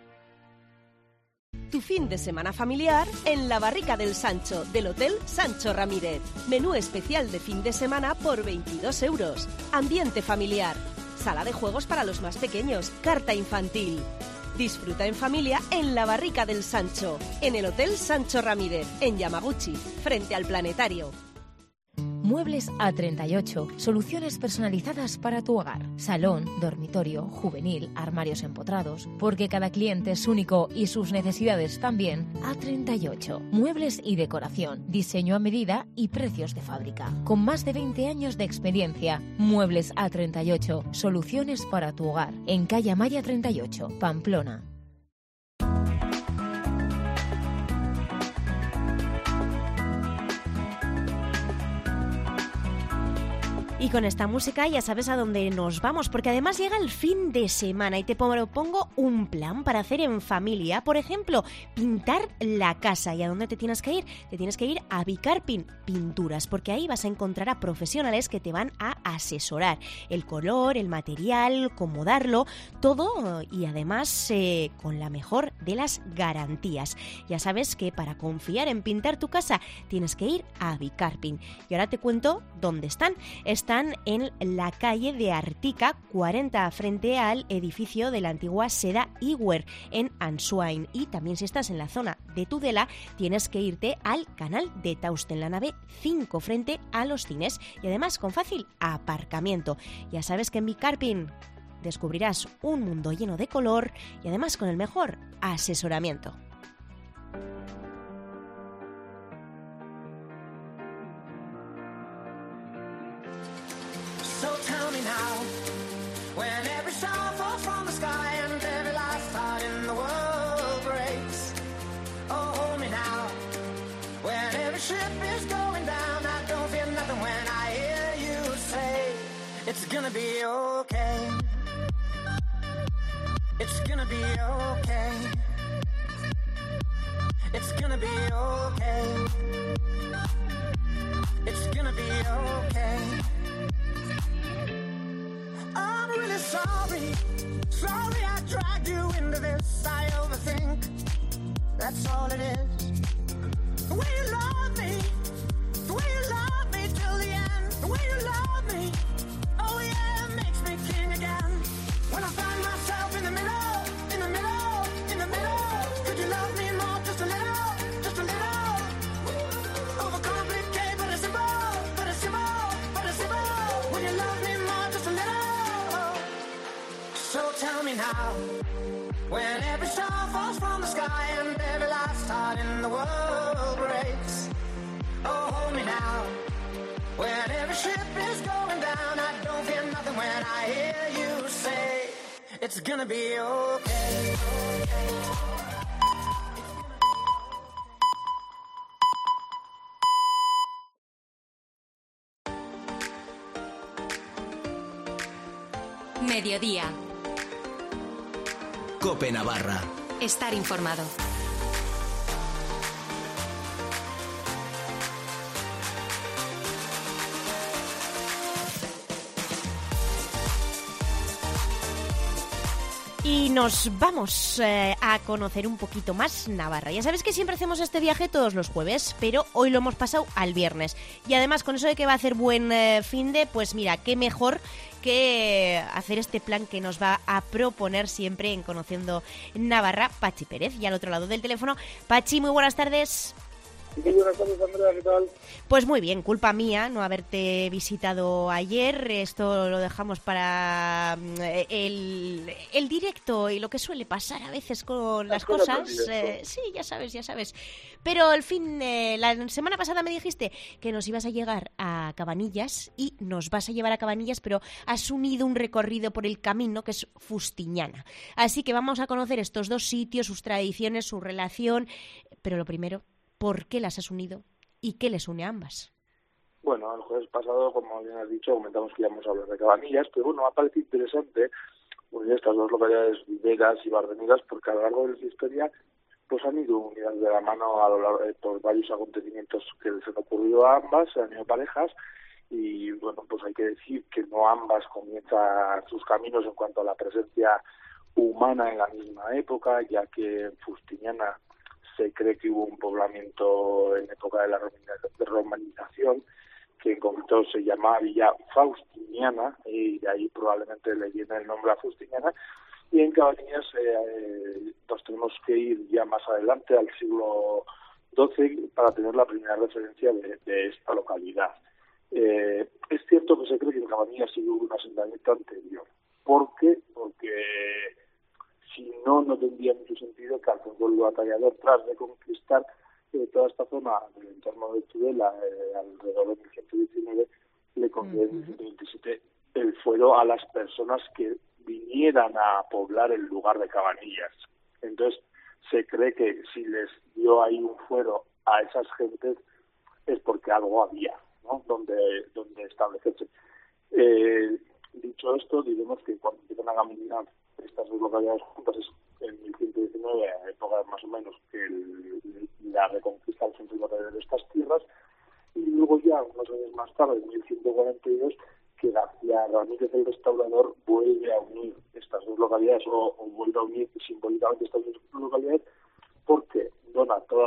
Tu fin de semana familiar en la Barrica del Sancho del Hotel Sancho Ramírez. Menú especial de fin de semana por veintidós euros. Ambiente familiar. Sala de juegos para los más pequeños. Carta infantil. Disfruta en familia en la Barrica del Sancho, en el Hotel Sancho Ramírez, en Yamaguchi, frente al planetario. Muebles A treinta y ocho. Soluciones personalizadas para tu hogar. Salón, dormitorio, juvenil, armarios empotrados. Porque cada cliente es único y sus necesidades también. A treinta y ocho. Muebles y decoración. Diseño a medida y precios de fábrica. Con más de veinte años de experiencia. Muebles A treinta y ocho. Soluciones para tu hogar. En calle Amaya treinta y ocho, Pamplona. Y con esta música ya sabes a dónde nos vamos, porque además llega el fin de semana y te propongo un plan para hacer en familia. Por ejemplo, pintar la casa. ¿Y a dónde te tienes que ir? Te tienes que ir a Bicarpin Pinturas, porque ahí vas a encontrar a profesionales que te van a asesorar. El color, el material, cómo darlo, todo y además eh, con la mejor de las garantías. Ya sabes que para confiar en pintar tu casa tienes que ir a Bicarpin. Y ahora te cuento dónde están. Está están en la calle de Artica cuarenta, frente al edificio de la antigua Seda Iwer en Answain. Y también si estás en la zona de Tudela, tienes que irte al canal de Tauste, en la nave cinco, frente a los cines. Y además con fácil aparcamiento. Ya sabes que en Bicarpin descubrirás un mundo lleno de color y además con el mejor asesoramiento. So tell me now, when every star falls from the sky and every last heart in the world breaks. Oh, hold me now, when every ship is going down, I don't feel nothing when I hear you say, it's gonna be okay. It's gonna be okay. It's gonna be okay. It's gonna be okay. I'm really sorry, sorry I dragged you into this. I overthink, that's all it is. The way you love me, the way you love me till the end. The way you love me, oh yeah, it makes me king again. When I find myself in the middle, in the middle, in the middle, could you love me more, just a little, just a little? Overcomplicate, but it's simple, but it's simple, but it's simple. When you love me more, just a little. So tell me now, when every star falls from the sky and every last heart in the world breaks. Oh, hold me now, when every ship is going down, I don't feel nothing when I hear you say, it's gonna be okay. Mediodía. COPE Navarra. Estar informado. Y nos vamos eh, a conocer un poquito más Navarra. Ya sabéis que siempre hacemos este viaje todos los jueves, pero hoy lo hemos pasado al viernes. Y además con eso de que va a hacer buen eh, finde, pues mira, qué mejor que hacer este plan que nos va a proponer siempre en Conociendo Navarra, Pachi Pérez. Y al otro lado del teléfono, Pachi, muy buenas tardes. Sí, buenas tardes, Andrea, ¿qué tal? Pues muy bien, culpa mía no haberte visitado ayer. Esto lo dejamos para el, el directo y lo que suele pasar a veces con las, las cosas. cosas eh, sí, ya sabes, ya sabes. Pero al fin, eh, la semana pasada me dijiste que nos ibas a llegar a Cabanillas y nos vas a llevar a Cabanillas, pero has unido un recorrido por el camino que es Fustiñana. Así que vamos a conocer estos dos sitios, sus tradiciones, su relación. Pero lo primero, ¿por qué las has unido y qué les une a ambas? Bueno, el jueves pasado, como bien has dicho, comentamos que íbamos a hablar de Cabanillas, pero bueno, me ha parecido interesante unir estas dos localidades viveras y barreneras porque a lo largo de su historia pues han ido unidas de la mano a lo largo, eh, por varios acontecimientos que les han ocurrido a ambas, se han ido parejas y bueno, pues hay que decir que no ambas comienzan sus caminos en cuanto a la presencia humana en la misma época, ya que en Fustiñana se cree que hubo un poblamiento en época de la romanización, que en concreto se llamaba Villa Faustiniana, y de ahí probablemente le viene el nombre a Fustiñana. Y en Cabanillas eh, nos tenemos que ir ya más adelante, al siglo doce, para tener la primera referencia de, de esta localidad. Eh, es cierto que se cree que en Cabanillas sí hubo un asentamiento anterior. ¿Por qué? Porque si no, no tendría mucho sentido que Alfonso el Batallador, tras de conquistar eh, toda esta zona del entorno de Tudela, eh, alrededor de mil ciento diecinueve, le concedió en mil ciento veintisiete el fuero a las personas que vinieran a poblar el lugar de Cabanillas. Entonces, se cree que si les dio ahí un fuero a esas gentes es porque algo había, ¿no?, donde, donde establecerse. Eh, dicho esto, diremos que cuando empiezan a caminar estas dos localidades juntas es en mil ciento diecinueve, a época más o menos que el, la reconquista del centro de estas tierras, y luego ya unos años más tarde, en mil ciento cuarenta y dos, que García Ramírez el Restaurador vuelve a unir estas dos localidades, o, o vuelve a unir simbólicamente estas dos localidades, porque dona todas sus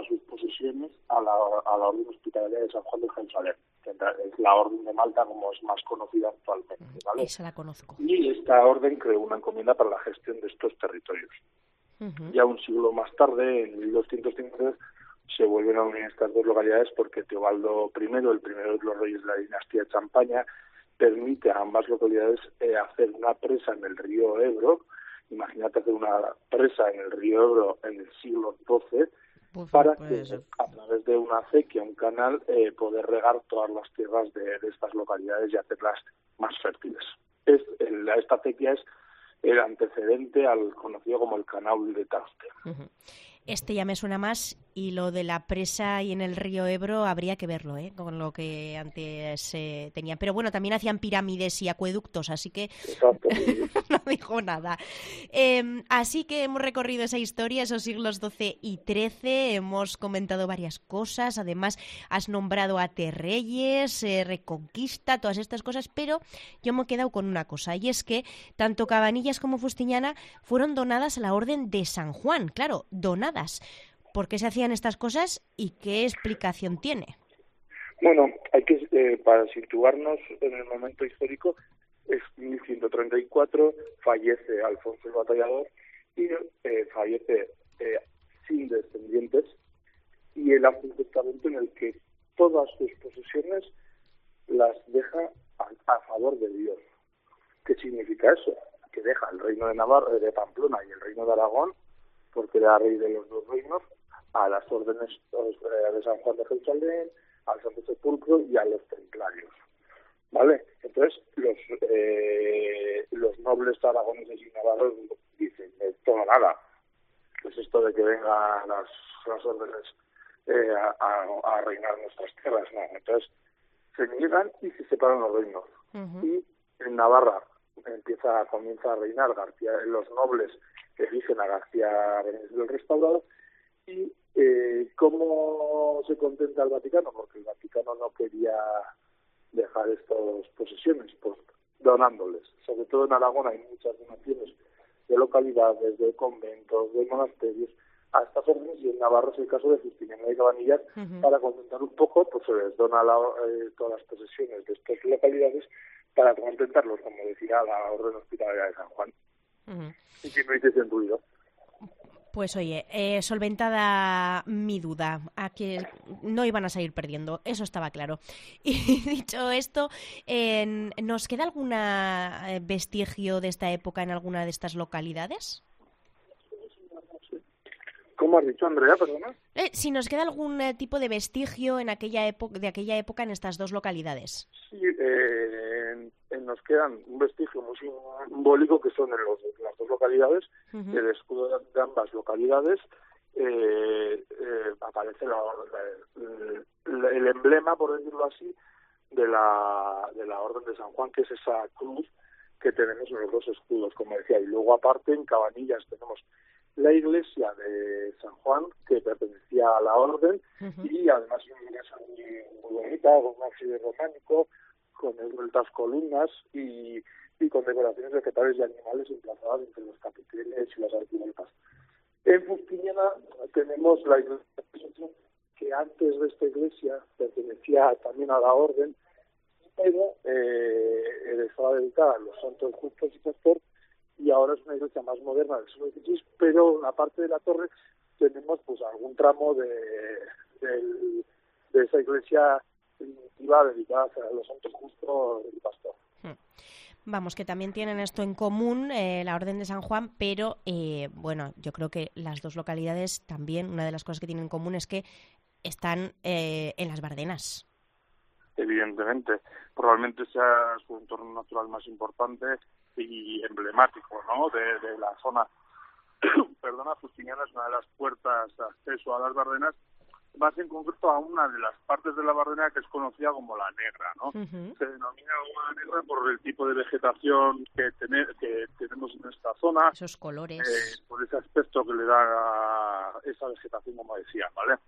posesiones a la, a la Orden Hospitalaria de San Juan de Jerusalén, que es la Orden de Malta como es más conocida actualmente, ¿vale? Esa la conozco. Y esta orden creó una encomienda para la gestión de estos territorios. Uh-huh. Ya un siglo más tarde, en mil doscientos cincuenta, se vuelven a unir estas dos localidades porque Teobaldo I, el primero de los reyes de la dinastía de Champaña, permite a ambas localidades eh, hacer una presa en el río Ebro. Imagínate hacer una presa en el río Ebro en el siglo doce, pues para que a través de una acequia, un canal, eh, poder regar todas las tierras de, de estas localidades y hacerlas más fértiles. Es, el, esta acequia es el antecedente al conocido como el canal de Tauste. Uh-huh. Este ya me suena más, y lo de la presa y en el río Ebro habría que verlo, ¿eh? Con lo que antes eh, tenían. Pero bueno, también hacían pirámides y acueductos, así que exacto. No dijo nada. Eh, así que hemos recorrido esa historia, esos siglos doce y trece, hemos comentado varias cosas, además has nombrado a Terreyes, eh, Reconquista, todas estas cosas, pero yo me he quedado con una cosa, y es que tanto Cabanillas como Fustiñana fueron donadas a la Orden de San Juan, claro, donadas. ¿Por qué se hacían estas cosas y qué explicación tiene? Bueno, hay que eh, para situarnos en el momento histórico, es mil ciento treinta y cuatro, fallece Alfonso el Batallador y eh, fallece eh, sin descendientes, y él hace un testamento en el que todas sus posesiones las deja a, a favor de Dios. ¿Qué significa eso? Que deja el reino de Navarra, de Pamplona y el reino de Aragón, porque era rey de los dos reinos, a las órdenes de San Juan de Jerusalén, al Santo Sepulcro y a los templarios, ¿vale? Entonces, los eh, los nobles aragoneses y navarros dicen, de todo nada, ¿qué es esto de que vengan las, las órdenes eh, a, a, a reinar nuestras tierras? No, entonces, se niegan y se separan los reinos. Uh-huh. Y en Navarra empieza comienza a reinar García, los nobles que eligen a García del Restaurado. Y eh, ¿cómo se contenta el Vaticano? Porque el Vaticano no quería dejar estas posesiones, pues donándoles. Sobre todo en Aragón hay muchas donaciones de localidades, de conventos, de monasterios a estas órdenes, y en Navarra es el caso de Fustiñana y Cabanillas. Uh-huh. Para contentar un poco, pues se les dona la, eh, todas las posesiones de estas localidades para contentarlos, como decía la Orden Hospitalaria de San Juan. Uh-huh. Y que no hiciesen ruido. Pues oye, eh, solventada mi duda, a que no iban a salir perdiendo, eso estaba claro. Y dicho esto, eh, ¿nos queda algún vestigio de esta época en alguna de estas localidades? ¿Cómo has dicho, Andrea? Perdona. Eh, si nos queda algún eh, tipo de vestigio en aquella época, de aquella época en estas dos localidades. Sí, eh, en, en nos quedan un vestigio muy simbólico que son en, los, en las dos localidades. Uh-huh. El escudo de ambas localidades eh, eh, aparece la, la, el, el emblema, por decirlo así, de la de la Orden de San Juan, que es esa cruz que tenemos en los dos escudos, como decía. Y luego aparte en Cabanillas tenemos la iglesia de San Juan, que pertenecía a la orden, uh-huh. y además una iglesia muy, muy bonita, con un ábside románico, con esbeltas columnas y, y con decoraciones vegetales y animales emplazadas entre los capiteles y las arquivoltas. En Fustiñana tenemos la iglesia que antes de esta iglesia pertenecía también a la orden, pero eh, estaba dedicada a los santos justos y pastor, y ahora es una iglesia más moderna del siglo dieciséis, pero en la parte de la torre tenemos pues algún tramo de, de, de esa iglesia primitiva dedicada a los santos justos y pastor. Vamos, que también tienen esto en común, eh, la Orden de San Juan, pero eh, bueno, yo creo que las dos localidades también, una de las cosas que tienen en común es que están eh, en las Bardenas. Evidentemente, probablemente sea su entorno natural más importante y emblemático, ¿no?, de, de la zona. Perdona, Fustiñana es una de las puertas de acceso a las Bardenas, más en concreto a una de las partes de la Bardena que es conocida como la Negra, ¿no? Uh-huh. Se denomina una negra por el tipo de vegetación que, tener, que tenemos en esta zona. Esos colores. Eh, por ese aspecto que le da a esa vegetación, como decía, ¿vale?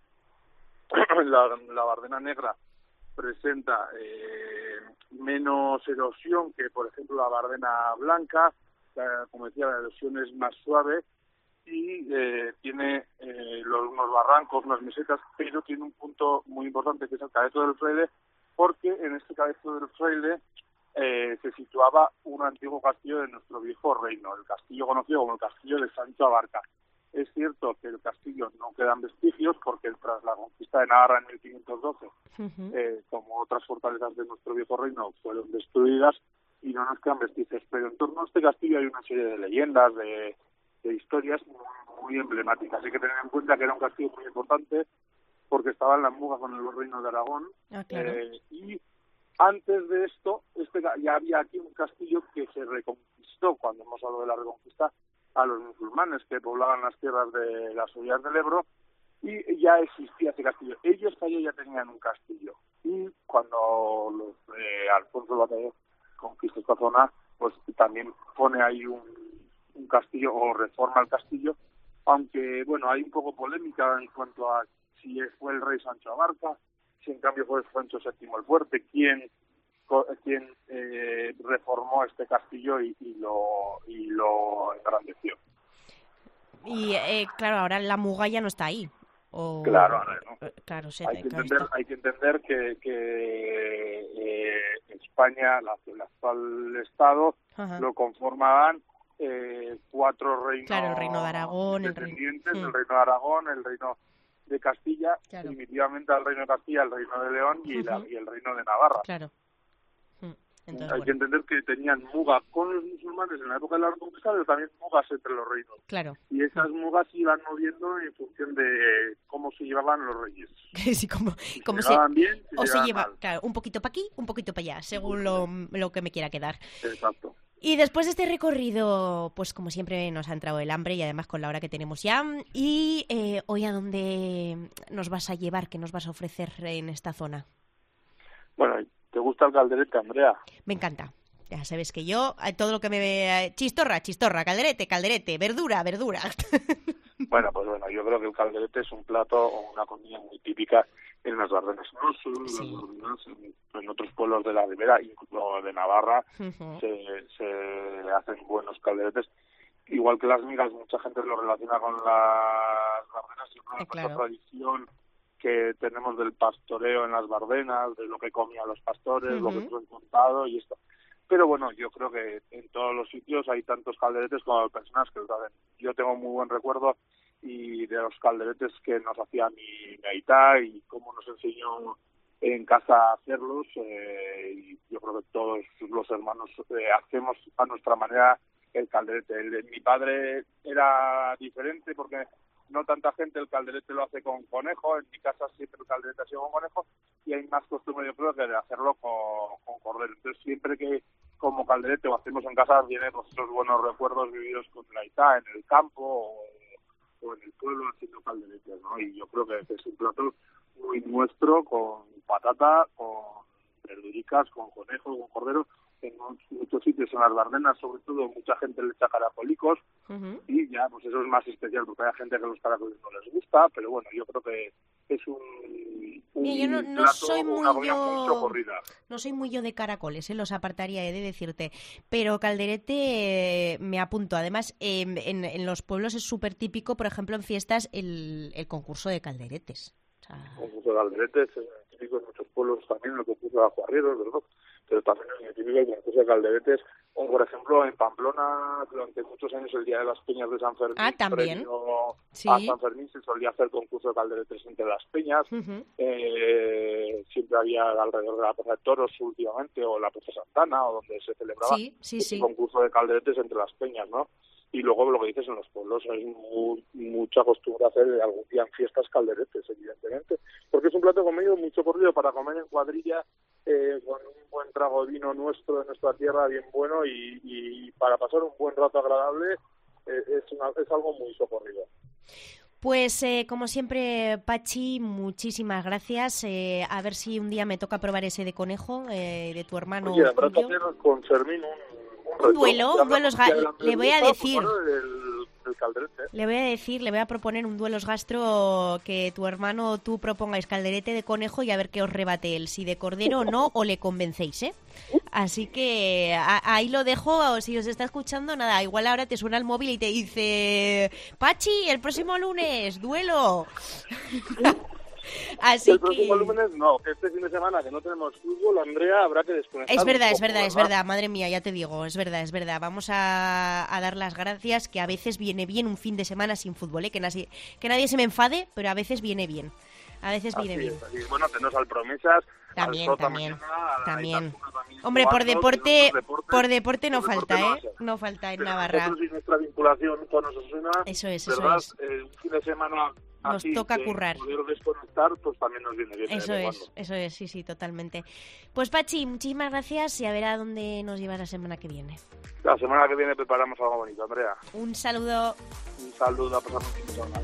la, la Bardena Negra presenta eh, menos erosión que, por ejemplo, la Bardena Blanca. La, como decía, la erosión es más suave y eh, tiene eh, los, unos barrancos, unas mesetas, pero tiene un punto muy importante que es el Cabezo del Fraile, porque en este Cabezo del Fraile eh, se situaba un antiguo castillo de nuestro viejo reino, el castillo conocido como el castillo de Sancho Abarca. Es cierto que el castillo no quedan vestigios porque tras la conquista de Navarra en mil quinientos doce, uh-huh. eh, como otras fortalezas de nuestro viejo reino, fueron destruidas y no nos quedan vestigios. Pero en torno a este castillo hay una serie de leyendas, de, de historias muy, muy emblemáticas. Hay que tener en cuenta que era un castillo muy importante porque estaba en la muga con el reino de Aragón. Ah, claro. eh, y antes de esto, este, ya había aquí un castillo que se reconquistó, cuando hemos hablado de la reconquista, a los musulmanes que poblaban las tierras de las orillas del Ebro, y ya existía ese castillo. Ellos allí ya tenían un castillo, y cuando los, eh, Alfonso el Batallón conquista esta zona, pues también pone ahí un, un castillo o reforma el castillo, aunque bueno, hay un poco polémica en cuanto a si fue el rey Sancho Abarca, si en cambio fue Sancho séptimo el Fuerte, quién quien eh, reformó este castillo y, y lo y lo engrandeció. Y eh, claro, ahora la muga ya no está ahí. O... Claro, ahora no. Claro, sí, hay, que claro, entender, está. hay que entender que, que eh, España, la, el actual Estado, Ajá. lo conformaban eh, cuatro reinos. Claro, el reino de Aragón, el reino... el reino de Aragón, el reino de Castilla, claro. primitivamente al reino de Castilla, el reino de León y, uh-huh. la, y el reino de Navarra. Claro. Entonces, Hay bueno. que entender que tenían muga con los musulmanes en la época de la Reconquista, pero también mugas entre los reinos. Claro. Y esas mugas se iban moviendo en función de cómo se llevaban los reyes. Sí, como, si como se se, llevaban bien, si o se se lleva, mal. Claro, un poquito para aquí, un poquito para allá, según lo, lo que me quiera quedar. Exacto. Y después de este recorrido, pues como siempre nos ha entrado el hambre y además con la hora que tenemos ya. Y eh, hoy, ¿a dónde nos vas a llevar? ¿Qué nos vas a ofrecer en esta zona? Bueno, ¿te gusta el calderete, Andrea? Me encanta. Ya sabes que yo, todo lo que me ve... Chistorra, chistorra, calderete, calderete, verdura, verdura. Bueno, pues bueno, yo creo que el calderete es un plato o una comida muy típica en las Ardenas. No solo en sí. las Ardenas, en, en otros pueblos de la Ribera, incluso de Navarra, uh-huh. se, se hacen buenos calderetes. Igual que las migas, mucha gente lo relaciona con las Ardenas y una eh, claro. tradición que tenemos del pastoreo en las Bardenas, de lo que comían los pastores, uh-huh. lo que nos han contado y esto. Pero bueno, yo creo que en todos los sitios hay tantos calderetes como personas que lo hacen. Yo tengo muy buen recuerdo y de los calderetes que nos hacía mi, mi aita y cómo nos enseñó en casa a hacerlos. Eh, y yo creo que todos los hermanos eh, hacemos a nuestra manera el calderete. El de mi padre era diferente porque no tanta gente el calderete lo hace con conejo. En mi casa siempre el calderete ha sido con conejo y hay más costumbre, yo creo, que de hacerlo con, con cordero. Entonces, siempre que como calderete o hacemos en casa, vienen pues, esos buenos recuerdos vividos con la Ita en el campo o, o en el pueblo haciendo calderetes, ¿no? Y yo creo que es un plato muy nuestro, con patata, con verduricas, con conejo, con cordero. En muchos sitios, en las Bardenas, sobre todo, mucha gente le echa caracolicos uh-huh. y ya, pues eso es más especial, porque hay gente que los caracoles no les gusta, pero bueno, yo creo que es un, un Mira, yo no, no plato, soy muy una comida yo, muy socorrida. No soy muy yo de caracoles, ¿eh? Los apartaría, he de decirte, pero calderete eh, me apunto. Además, eh, en, en los pueblos es súper típico, por ejemplo, en fiestas, el, el concurso de calderetes. O sea... El concurso de calderetes es típico en muchos pueblos también, el concurso de ajuarrieros, ¿verdad? Pero también es típico el concurso de calderetes, o por ejemplo en Pamplona durante muchos años el Día de las Peñas de San Fermín, ah, ¿también? Sí. A San Fermín se solía hacer concurso de calderetes entre las peñas, uh-huh. eh, siempre había alrededor de la Plaza de Toros últimamente, o la Plaza Santana, o donde se celebraba sí, sí, ese sí. concurso de calderetes entre las peñas, ¿no? Y luego lo que dices en los pueblos, hay muy, mucha costumbre hacer algún día en fiestas calderetes, evidentemente, porque es un plato comido mucho corrido para comer en cuadrilla, eh, con un buen trago de vino nuestro de nuestra tierra bien bueno y, y para pasar un buen rato agradable eh, es, una, es algo muy socorrido. Pues eh, como siempre, Pachi, muchísimas gracias. Eh, a ver si un día me toca probar ese de conejo eh, de tu hermano. Oye, habrá que hacer con Fermín un Un duelo, un duelo ga- le voy a decir, el, el calderete. le voy a decir, le voy a proponer un duelos gastro que tu hermano o tú propongáis calderete de conejo y a ver qué os rebate él, si de cordero o no, o le convencéis, ¿eh? Así que a, ahí lo dejo, si os está escuchando, nada, igual ahora te suena el móvil y te dice, Pachi, el próximo lunes, duelo. Así el próximo que... lunes no, que este fin de semana que no tenemos fútbol, Andrea, habrá que desconectar. Es verdad, un es poco, verdad, es ¿verdad? verdad, madre mía, ya te digo, es verdad, es verdad. Vamos a, a dar las gracias, que a veces viene bien un fin de semana sin fútbol, ¿eh? que, nadie, que nadie se me enfade, pero a veces viene bien. A veces viene Así bien. es, así es. Bueno, tenemos al Promesas, También, al Sota también, mañana, a la también. Itazuna también Hombre, por jugando, deporte, que otros deportes- por deporte no por falta, deporte no va a ¿eh? ser. No falta en Pero Navarra. nosotros y nuestra vinculación con Osasuna, Eso es, eso ¿verdad? es. Eh, un fin de semana Nos así toca de currar. poder desconectar, pues también nos viene bien. de Eso vez en es, cuando. eso es, sí, sí, totalmente. Pues Pachi, muchísimas gracias y a ver a dónde nos llevas la semana que viene. La semana que viene preparamos algo bonito, Andrea. Un saludo. Un saludo, a pasar un fin de semana.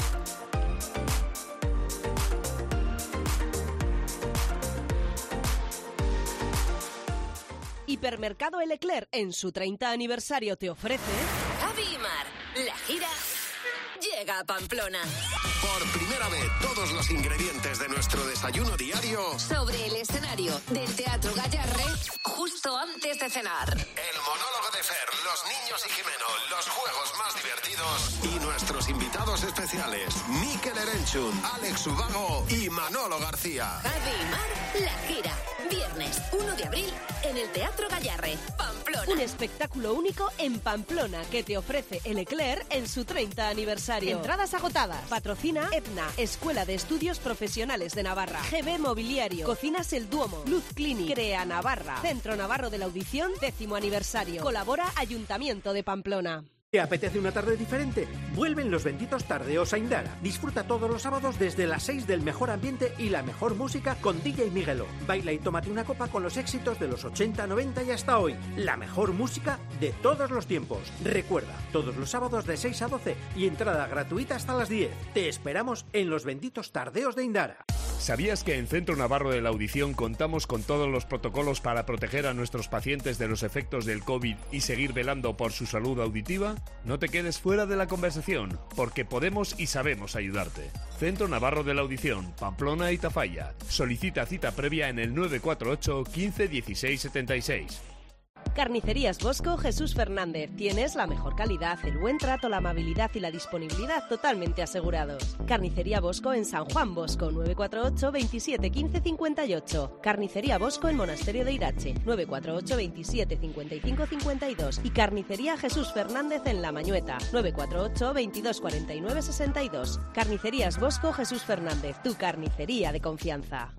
Hipermercado El Eclair en su treinta aniversario te ofrece... Javi y Mar, la gira llega a Pamplona. Por primera vez, todos los ingredientes de nuestro desayuno diario Sobre el escenario del Teatro Gallarre, justo antes de cenar. El monólogo de Fer, los niños y Jimeno, los juegos más divertidos y nuestros invitados especiales, Mikel Erenchun, Alex Ubago y Manolo García. Javi y Mar, la gira. Viernes uno de abril en el Teatro Gallarre, Pamplona. Un espectáculo único en Pamplona que te ofrece El Eclair en su treinta aniversario. Entradas agotadas. Patrocina Etna, Escuela de Estudios Profesionales de Navarra. G B Mobiliario. Cocinas El Duomo. Luz Clinic. Crea Navarra. Centro Navarro de la Audición, décimo aniversario. Colabora Ayuntamiento de Pamplona. ¿Te apetece una tarde diferente? Vuelven los benditos tardeos a Indara. Disfruta todos los sábados desde las seis del mejor ambiente y la mejor música con D J Miguelo. Baila y tómate una copa con los éxitos de los ochenta, noventa y hasta hoy. La mejor música de todos los tiempos. Recuerda, todos los sábados de seis a doce y entrada gratuita hasta las diez. Te esperamos en los benditos tardeos de Indara. ¿Sabías que en Centro Navarro de la Audición contamos con todos los protocolos para proteger a nuestros pacientes de los efectos del COVID y seguir velando por su salud auditiva? No te quedes fuera de la conversación, porque podemos y sabemos ayudarte. Centro Navarro de la Audición, Pamplona y Tafalla. Solicita cita previa en el nueve cuatro ocho, quince, dieciséis, setenta y seis. Carnicerías Bosco Jesús Fernández. Tienes la mejor calidad, el buen trato, la amabilidad y la disponibilidad totalmente asegurados. Carnicería Bosco en San Juan Bosco, nueve cuatro ocho, veintisiete, quince, cincuenta y ocho. Carnicería Bosco en Monasterio de Irache, nueve cuatro ocho, veintisiete, cincuenta y cinco, cincuenta y dos. Y Carnicería Jesús Fernández en La Mañueta, nueve cuatro ocho, veintidós, cuarenta y nueve, sesenta y dos. Carnicerías Bosco Jesús Fernández, tu carnicería de confianza.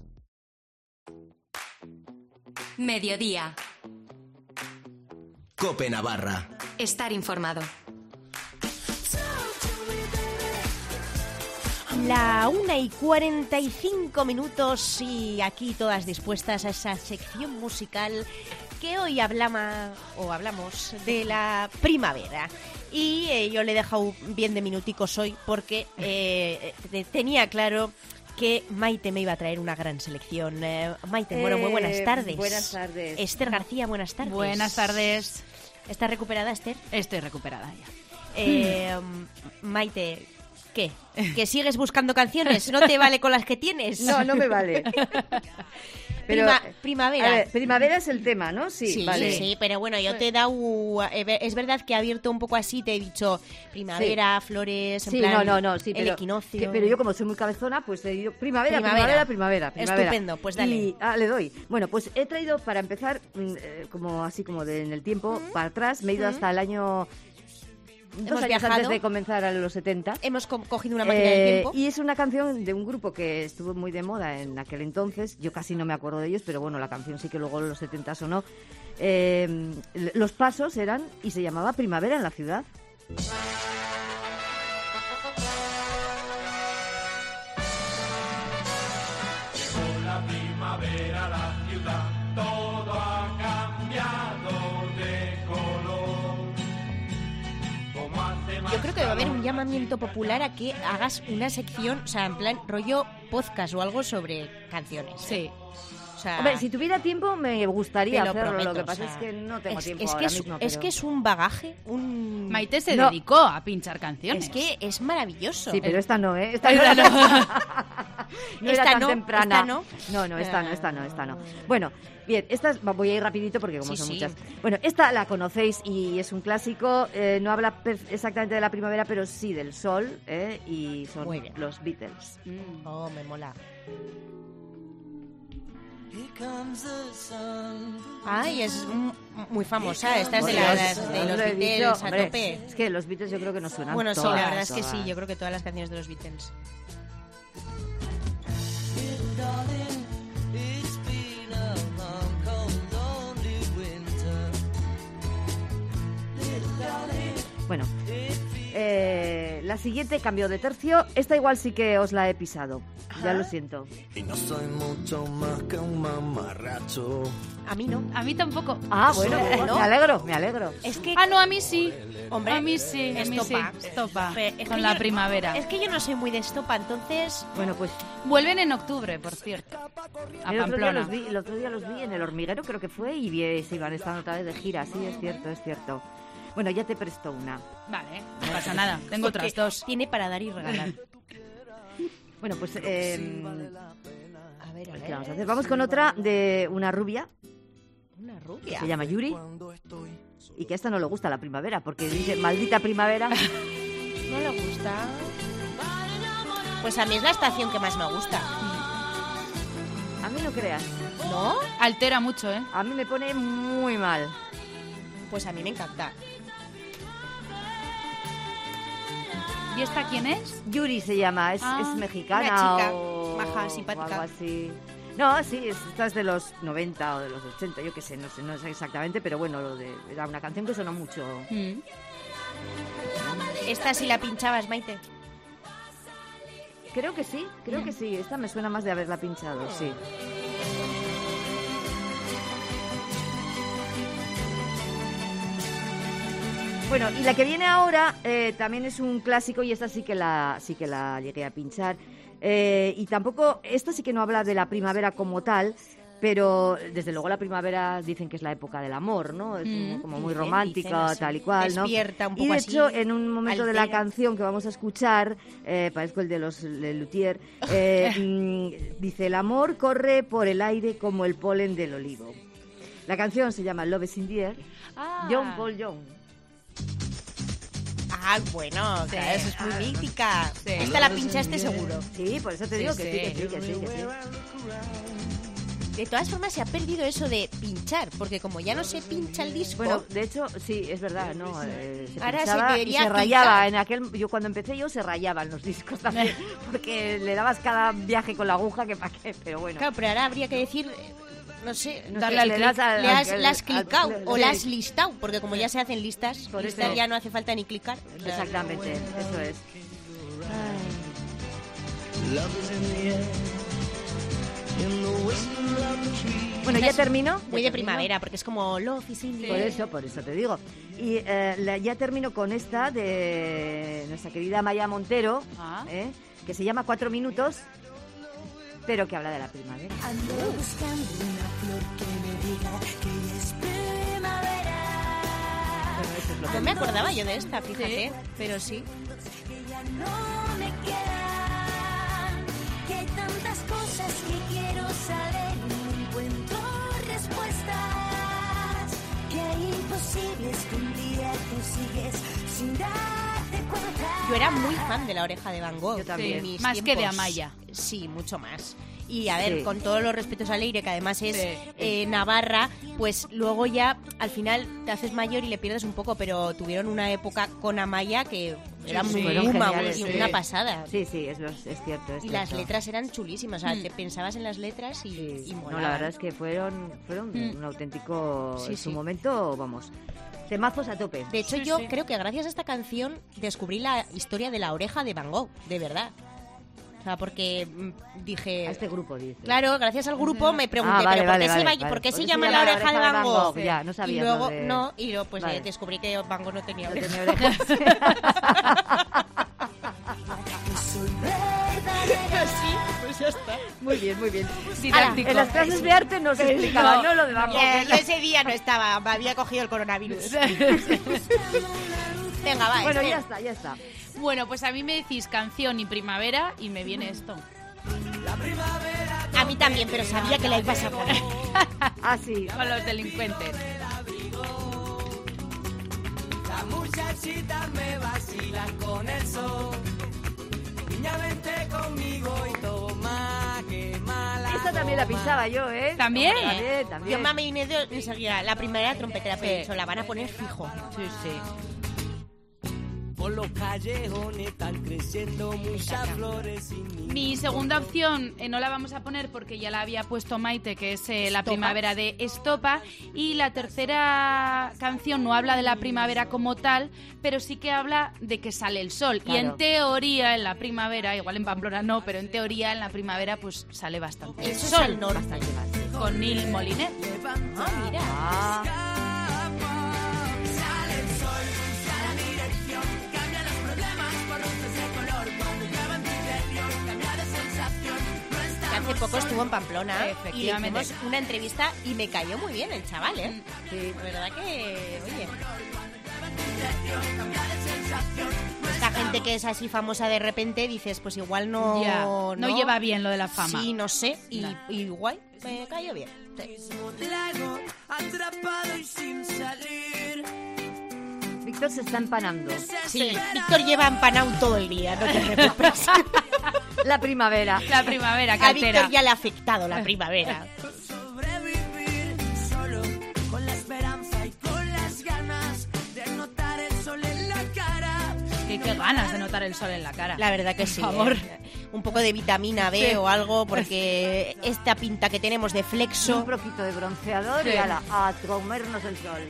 Mediodía. Cope Navarra. Estar informado. La una y cuarenta y cinco minutos y aquí todas dispuestas a esa sección musical que hoy hablama, o hablamos de la primavera. Y eh, yo le he dejado bien de minuticos hoy porque eh, tenía claro que Maite me iba a traer una gran selección. Eh, Maite, bueno, muy buenas tardes. Eh, buenas tardes. Esther García, buenas tardes. Buenas tardes. ¿Estás recuperada, Esther? Estoy recuperada ya. Eh, Maite, ¿qué? ¿Que sigues buscando canciones? ¿No te vale con las que tienes? No, no me vale. Pero, Prima- primavera. A ver, primavera es el tema, ¿no? Sí, Sí, vale. sí, pero bueno, yo te he dado... eh, Es verdad que he abierto un poco así, te he dicho primavera, flores, en Sí, plan, no, no, no, sí, el pero, equinoccio. que- pero yo como soy muy cabezona, pues he ido primavera, Primavera. primavera, primavera, primavera. Estupendo, pues dale. Y, ah, le doy. Bueno, pues he traído para empezar, mm, eh, como así como de, en el tiempo, para atrás, me he ido Ujú. hasta el año... Dos Hemos años viajado. antes de comenzar a los setenta. Hemos co- cogido una máquina del Eh, tiempo. Y es una canción de un grupo que estuvo muy de moda en aquel entonces. Yo casi no me acuerdo de ellos, pero bueno, la canción sí que luego en los setenta sonó. Eh, los pasos eran, y se llamaba Primavera en la ciudad. Llegó la primavera a la ciudad, todo ha cambiado de color. Como hace más Yo creo que va a haber un calor, llamamiento popular a que hagas una sección, o sea, en plan rollo podcast o algo sobre canciones. Sí. O sea, Hombre, si tuviera tiempo me gustaría te lo hacerlo, prometo, lo que pasa o sea, es que no tengo es, tiempo es ahora que es, mismo. es pero- que es un bagaje, un... Maite se No. dedicó a pinchar canciones. Es que es maravilloso. Sí, pero esta no, ¿eh? Esta Esta no, no. no era Esta tan no, temprana. esta no. No, no, esta no, esta no, esta no. Bueno, bien, esta es- voy a ir rapidito porque como Sí, son sí. muchas. Bueno, esta la conocéis y es un clásico. eh, no habla per- exactamente de la primavera, pero sí del sol, ¿eh? Y son Muy bien. los Beatles. Oh, me mola. Ay, es m- muy famosa. Esta es de, Por las, Dios, de os los lo he Beatles dicho, a hombre, tope. Es que los Beatles yo creo que no suenan Bueno, sí, todas, la verdad es que todas. sí. Yo creo que todas las canciones de los Beatles. Bueno, eh, la siguiente cambio de tercio. Esta igual sí que os la he pisado. Ya lo siento. Y no soy mucho más que un mamarracho. A mí no. A mí tampoco. Ah, bueno, ¿No? me alegro, me alegro. Es que, Ah, no, a mí sí. hombre, a mí sí, a mí estopa. sí. Estopa. Fe- es Con que la yo- primavera. Es que yo no soy muy de estopa, entonces... Bueno, pues Vuelven en octubre, por cierto. A el otro, día Pamplona. los vi, el otro día los vi en el hormiguero, creo que fue, y vi, se iban esta otra vez de gira. Sí, es cierto, es cierto. Bueno, ya te presto una. Vale, no pasa nada. Tengo Porque otras dos. Tiene para dar y regalar. Bueno, pues eh, A ver, a ¿qué ver. vamos a hacer? Vamos con otra de una rubia Una que rubia. se llama Yuri y que a esta no le gusta la primavera porque dice maldita primavera. ¿No le gusta? Pues a mí es la estación que más me gusta. A mí no creas. ¿No? Altera mucho, ¿eh? A mí me pone muy mal. Pues a mí me encanta. ¿Y esta quién es? Yuri se llama, es, Ah, es mexicana una chica o, maja, simpática. o algo así. No, sí, es, esta es de los noventa o de los ochenta, yo qué sé, no sé, no sé exactamente, pero bueno, lo de, era una canción que sonó mucho. Mm. Esta sí la pinchabas, Maite. Creo que sí, creo que sí, esta me suena más de haberla pinchado, sí. Bueno, y la que viene ahora eh, también es un clásico y esta sí que la sí que la llegué a pinchar. Eh, y tampoco, esta sí que no habla de la primavera como tal, pero desde luego la primavera dicen que es la época del amor, ¿no? Es Mm, como muy dicen, romántica, dicen así. tal y cual, ¿no? Despierta un poco y de así, hecho, en un momento de la altera. canción que vamos a escuchar, eh, parezco el de los Le Luthier, eh, mm, dice, el amor corre por el aire como el polen del olivo. La canción se llama Love is in the Air, Ah. John Paul Young. Ah, bueno, Sí. claro, eso es muy Ah. mítica. Sí. Esta la pinchaste seguro. Sí, por eso te Sí, digo que sí, sí. que sí, que sí, que sí. De todas formas, se ha perdido eso de pinchar, porque como ya no se pincha el disco... Bueno, de hecho, sí, es verdad, ¿no? Eh, se Ahora se pinchaba y debería se rayaba. quitar. En aquel, yo cuando empecé yo se rayaban los discos también, porque le dabas cada viaje con la aguja que pa' qué, pero bueno. Claro, pero ahora habría que decir, eh, no sé, No darle sé, al le clic. das al- Le has, al- la has al- clicado al- o sí. la has listado, porque como ya se hacen listas, Por listas eso. ya no hace falta ni clicar. O sea, Exactamente, eso es. Bueno, ya termino. Muy ya de primavera, porque es como Love is in the Por air. eso, por eso te digo. Y eh, la- ya termino con esta de nuestra querida Maya Montero, Ah. ¿eh? que se llama Cuatro Minutos, pero que habla de la primavera. Ando buscando una flor que me diga que es primavera. Bueno, eso es lo No que me acordaba yo de esta, fíjate, pero sí. Que ya no me quedan, que hay tantas cosas que quiero saber y no encuentro respuestas, que hay imposibles que un día consigues sin darte cuenta. Yo era muy fan de La Oreja de Van Gogh. Yo también. en mis Más que de tiempos. Amaya. Sí, mucho más. Y a ver, Sí. con todos los respetos a Leire, que además es Sí. eh, Navarra, pues luego ya al final te haces mayor y le pierdes un poco, pero tuvieron una época con Amaya que era Sí, muy fueron boom, geniales, y sí. una pasada. Sí, sí, es, los- es cierto. Es Y las cierto. letras eran chulísimas, o sea, Mm. te pensabas en las letras y, Sí. y No, molaban. la verdad es que fueron, fueron Mm. un auténtico, Sí, en su sí. momento, vamos, temazos a tope. De hecho, Sí, yo sí. creo que gracias a esta canción descubrí la historia de La Oreja de Van Gogh, de verdad. O sea, porque mm, dije... A este grupo, dice. Claro, gracias al grupo me pregunté, Ah, vale, ¿pero por vale, qué, vale, se, va- vale. ¿por qué se llama La Oreja de Van Gogh? Ya, no sabía Y luego, lo de- no, y luego pues Vale. eh, descubrí que Van Gogh no tenía No orejas. tenía orejas. Soy verdadera. Sí, pues ya está. Muy bien, muy bien. Didáctico. En las clases de arte no se explicaba, no, no lo de Van Gogh. Yo ese día no estaba, me había cogido el coronavirus. Venga, va. Bueno, este. ya está, ya está. Bueno, pues a mí me decís canción y primavera y me viene esto. A mí también, pero sabía que la ibas a poner. Ah, sí. Con los delincuentes. La muchachita me vacila con el sol. Niña, vente conmigo y toma, que mala. Esta también la pisaba yo, ¿eh? ¿También? También, también. Yo mami y medio enseguida, la primera trompetera, pero eso la van a poner fijo. Sí, sí. Por los callejones están creciendo muchas flores. Mi segunda opción eh, no la vamos a poner porque ya la había puesto Maite, que es eh, La Estopa. primavera de Estopa. Y la tercera canción no habla de la primavera como tal, pero sí que habla de que sale el sol. Claro. Y en teoría, en la primavera, igual en Pamplona no, pero en teoría en la primavera pues sale bastante el Eso es sol. al norte. Con Neil Molinet. Ah, mira. Ah. Sale el sol, cambia la dirección, cambia los problemas por luces de color. Cuando llueva en tu interior, cambia de sensación. No Que estamos hace poco estuvo en Pamplona y le Efectivamente. hicimos una entrevista y me cayó muy bien el chaval, ¿eh? Sí. La verdad que, oye, esta gente que es así famosa de repente, dices, pues igual no... Ya, no lleva bien lo de la fama. Sí, no sé, y, No. y guay, me cayó bien. Sí. lago, atrapado y sin salir. Víctor se está empanando. Sí, Víctor lleva empanado todo el día, no te preocupes. La primavera. La primavera, A cartera. Víctor ya le ha afectado la primavera. Sobrevivir solo con la esperanza y con las ganas de notar el sol en la cara. Qué, qué ganas de notar el sol en la cara. La verdad que sí. Por favor. ¿eh? Un poco de vitamina B Sí. o algo, porque esta pinta que tenemos de flexo... Un poquito de bronceador Sí. y ala, a comernos el sol.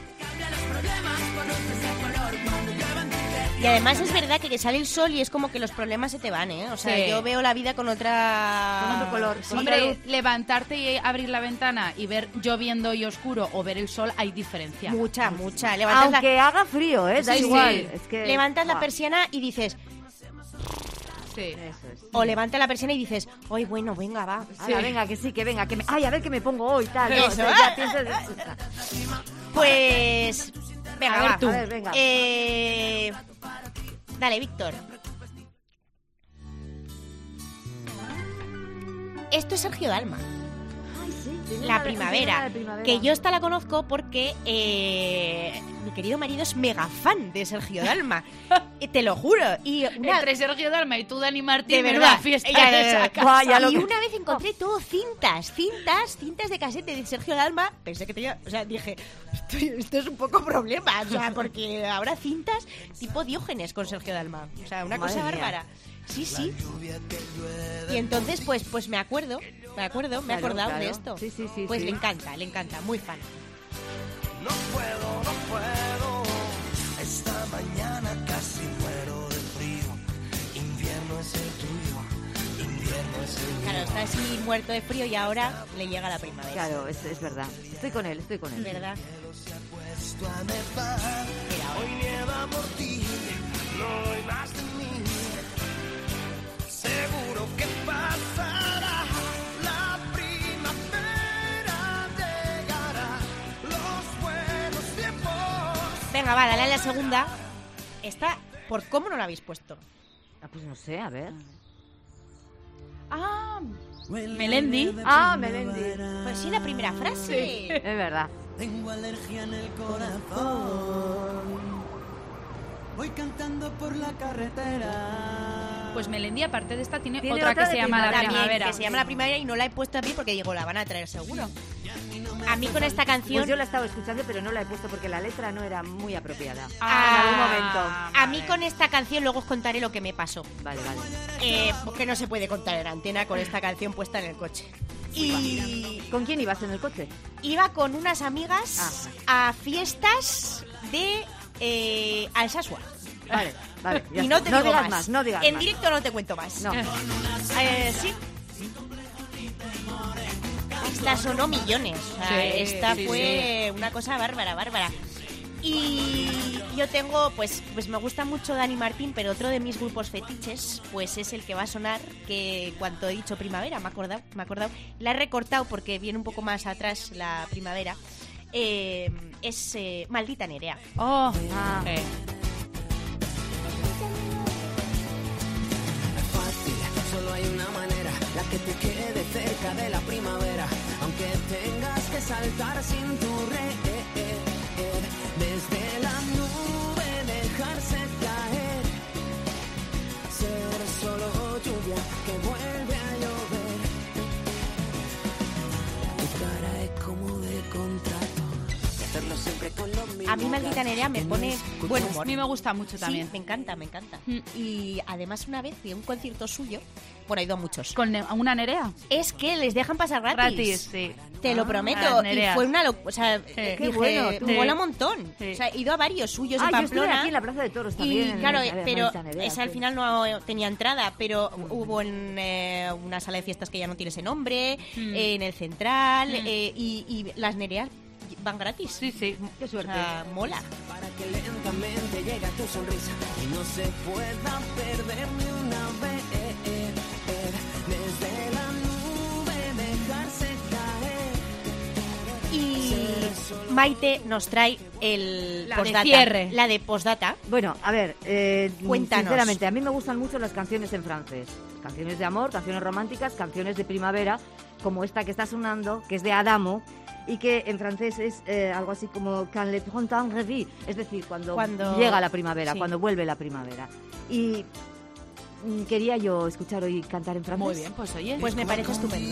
Y además es verdad que, que sale el sol y es como que los problemas se te van, ¿eh? O sea, Sí. yo veo la vida con otra... Con otro color. Sí, Con Hombre, otra luz. levantarte y abrir la ventana y ver lloviendo y oscuro o ver el sol, hay diferencia. mucha, mucha. Levantas, Aunque haga frío, ¿eh? Da Sí, igual. sí. Es que... la, levantas la Buah. persiana y dices... Sí. Eso es. O levantas la persiana y dices... Ay, bueno, venga, va. Ala, venga, que sí, que venga. Que me... Ay, a ver qué me pongo hoy, tal. No, Eso. o sea, ya piensas... Pues... Venga, A ver va. tú. A ver, venga. Eh... Dale, Víctor. Esto es Sergio Dalma. Ay, sí, tiene La una- primavera, tiene una de primavera. que yo esta la conozco porque eh, mi querido marido es mega fan de Sergio Dalma. Eh, Te lo juro. Y una, Entre Sergio Dalma y tú, Dani Martín, de menuda verdad, fiesta ya, en ya, esa ya. casa. Guau, ya lo y que- una vez encontré todo cintas, cintas, cintas de cassette de Sergio Dalma. Pensé que tenía, o sea, dije, esto, esto es un poco problema, o sea, porque ahora cintas tipo Diógenes con Sergio Dalma. O sea, una Madre cosa mía. bárbara. Sí, sí. Y entonces, pues, pues me acuerdo, me acuerdo, me he Claro, acordado claro. de esto. Sí, sí, sí, Pues sí. le encanta, le encanta, muy fan. No puedo, no puedo. Esta mañana casi muero de frío. Invierno es el tuyo. Invierno es el mío. Claro, está así muerto de frío y ahora le llega la primavera. Claro, es, es verdad. Estoy con él, estoy con él. ¿Verdad? Puesto a nevar. Hoy nieva por ti. No hay más de mí. Seguro que pasará. La primavera llegará. Los buenos tiempos. Venga, va, dale a la segunda. Esta, ¿por cómo no la habéis puesto? Ah, pues no sé, a ver. Ah, Melendi. Ah, Melendi. Pues sí, la primera frase. Es verdad. Tengo alergia en el corazón. Voy cantando por la carretera. Pues Melendi, aparte de esta, tiene, Tiene otra, otra que de se llama La También, Primavera. que se llama La Primavera y no la he puesto a mí porque digo, la van a traer seguro. A mí con esta canción... Pues yo la estaba escuchando, pero no la he puesto porque la letra no era muy apropiada. Ah, en algún momento. A mí con esta canción luego os contaré lo que me pasó. Vale, vale. Eh, porque no se puede contar en antena con esta canción puesta en el coche. Y ¿Con quién ibas en el coche? iba con unas amigas a fiestas de eh, Alsasua. Vale, vale. ya Y no está. te digo digas más. más, no digas En más. directo no te cuento más. No. Eh, sí. Esta sonó millones. O sea, Sí, esta sí, fue una cosa bárbara, bárbara. Y yo tengo, pues, pues me gusta mucho Dani Martín, pero otro de mis grupos fetiches, pues es el que va a sonar, que cuando he dicho primavera, me he acordado, me he acordado, la he recortado porque viene un poco más atrás la primavera, eh, es eh, Maldita Nerea. Oh, ah. eh. Solo hay una manera, la que te quede cerca de la primavera, aunque tengas que saltar sin tu red, desde la nube dejarse caer, ser solo lluvia que vuelve a llover, tu cara es como de contrato, hacerlo siempre con lo mismo. A mí Maldita Nerea me pone buen humor. A mí me gusta mucho también. Sí, me encanta, me encanta. Mm. Y además una vez fui a un concierto suyo, bueno, he ido a muchos. ¿Con ne- una Nerea? Es que les dejan pasar gratis. Gratis, sí. Te Ah, lo prometo. las Y Nereas. fue una locura. O sea, Qué dije, bueno, tú. mola Sí. un montón. Sí. O sea, he ido a varios suyos Ah, de yo estuve Pamplona. aquí en la Plaza de Toros Y también. claro, en- en pero Maldita Nerea, esa al sí. final no tenía entrada, pero hubo en eh, una sala de fiestas que ya no tiene ese nombre, Mm. eh, en el Central, Mm. eh, y, y las Nereas van gratis. Sí, sí. Qué suerte. O sea, mola. Para que lentamente llegue tu sonrisa y no se pueda perder ni una vez, desde la nube dejarse caer. Y Maite nos trae el La de postdata. cierre. La de postdata. Bueno, a ver, eh, Cuéntanos. sinceramente, a mí me gustan mucho las canciones en francés. Canciones de amor, canciones románticas, canciones de primavera, como esta que está sonando, que es de Adamo, y que en francés es eh, algo así como quand le printemps revient, es decir, cuando, Cuando- llega la primavera, sí. cuando vuelve la primavera. Y mm, quería yo escuchar hoy cantar en francés. Muy bien, pues oye. Pues me parece estupendo.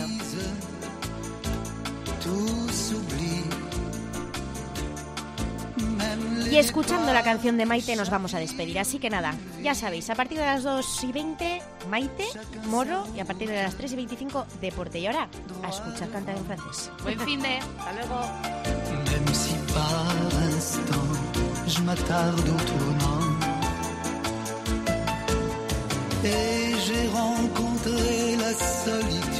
Y escuchando la canción de Maite nos vamos a despedir. Así que nada, ya sabéis, a partir de las dos y veinte, Maite, Moro, y a partir de las tres y veinticinco, Deporte. Y ahora, a escuchar cantar en francés. Buen fin de. Hasta luego. Même si par instant je m'attarde au tournant et j'ai rencontré la solitude.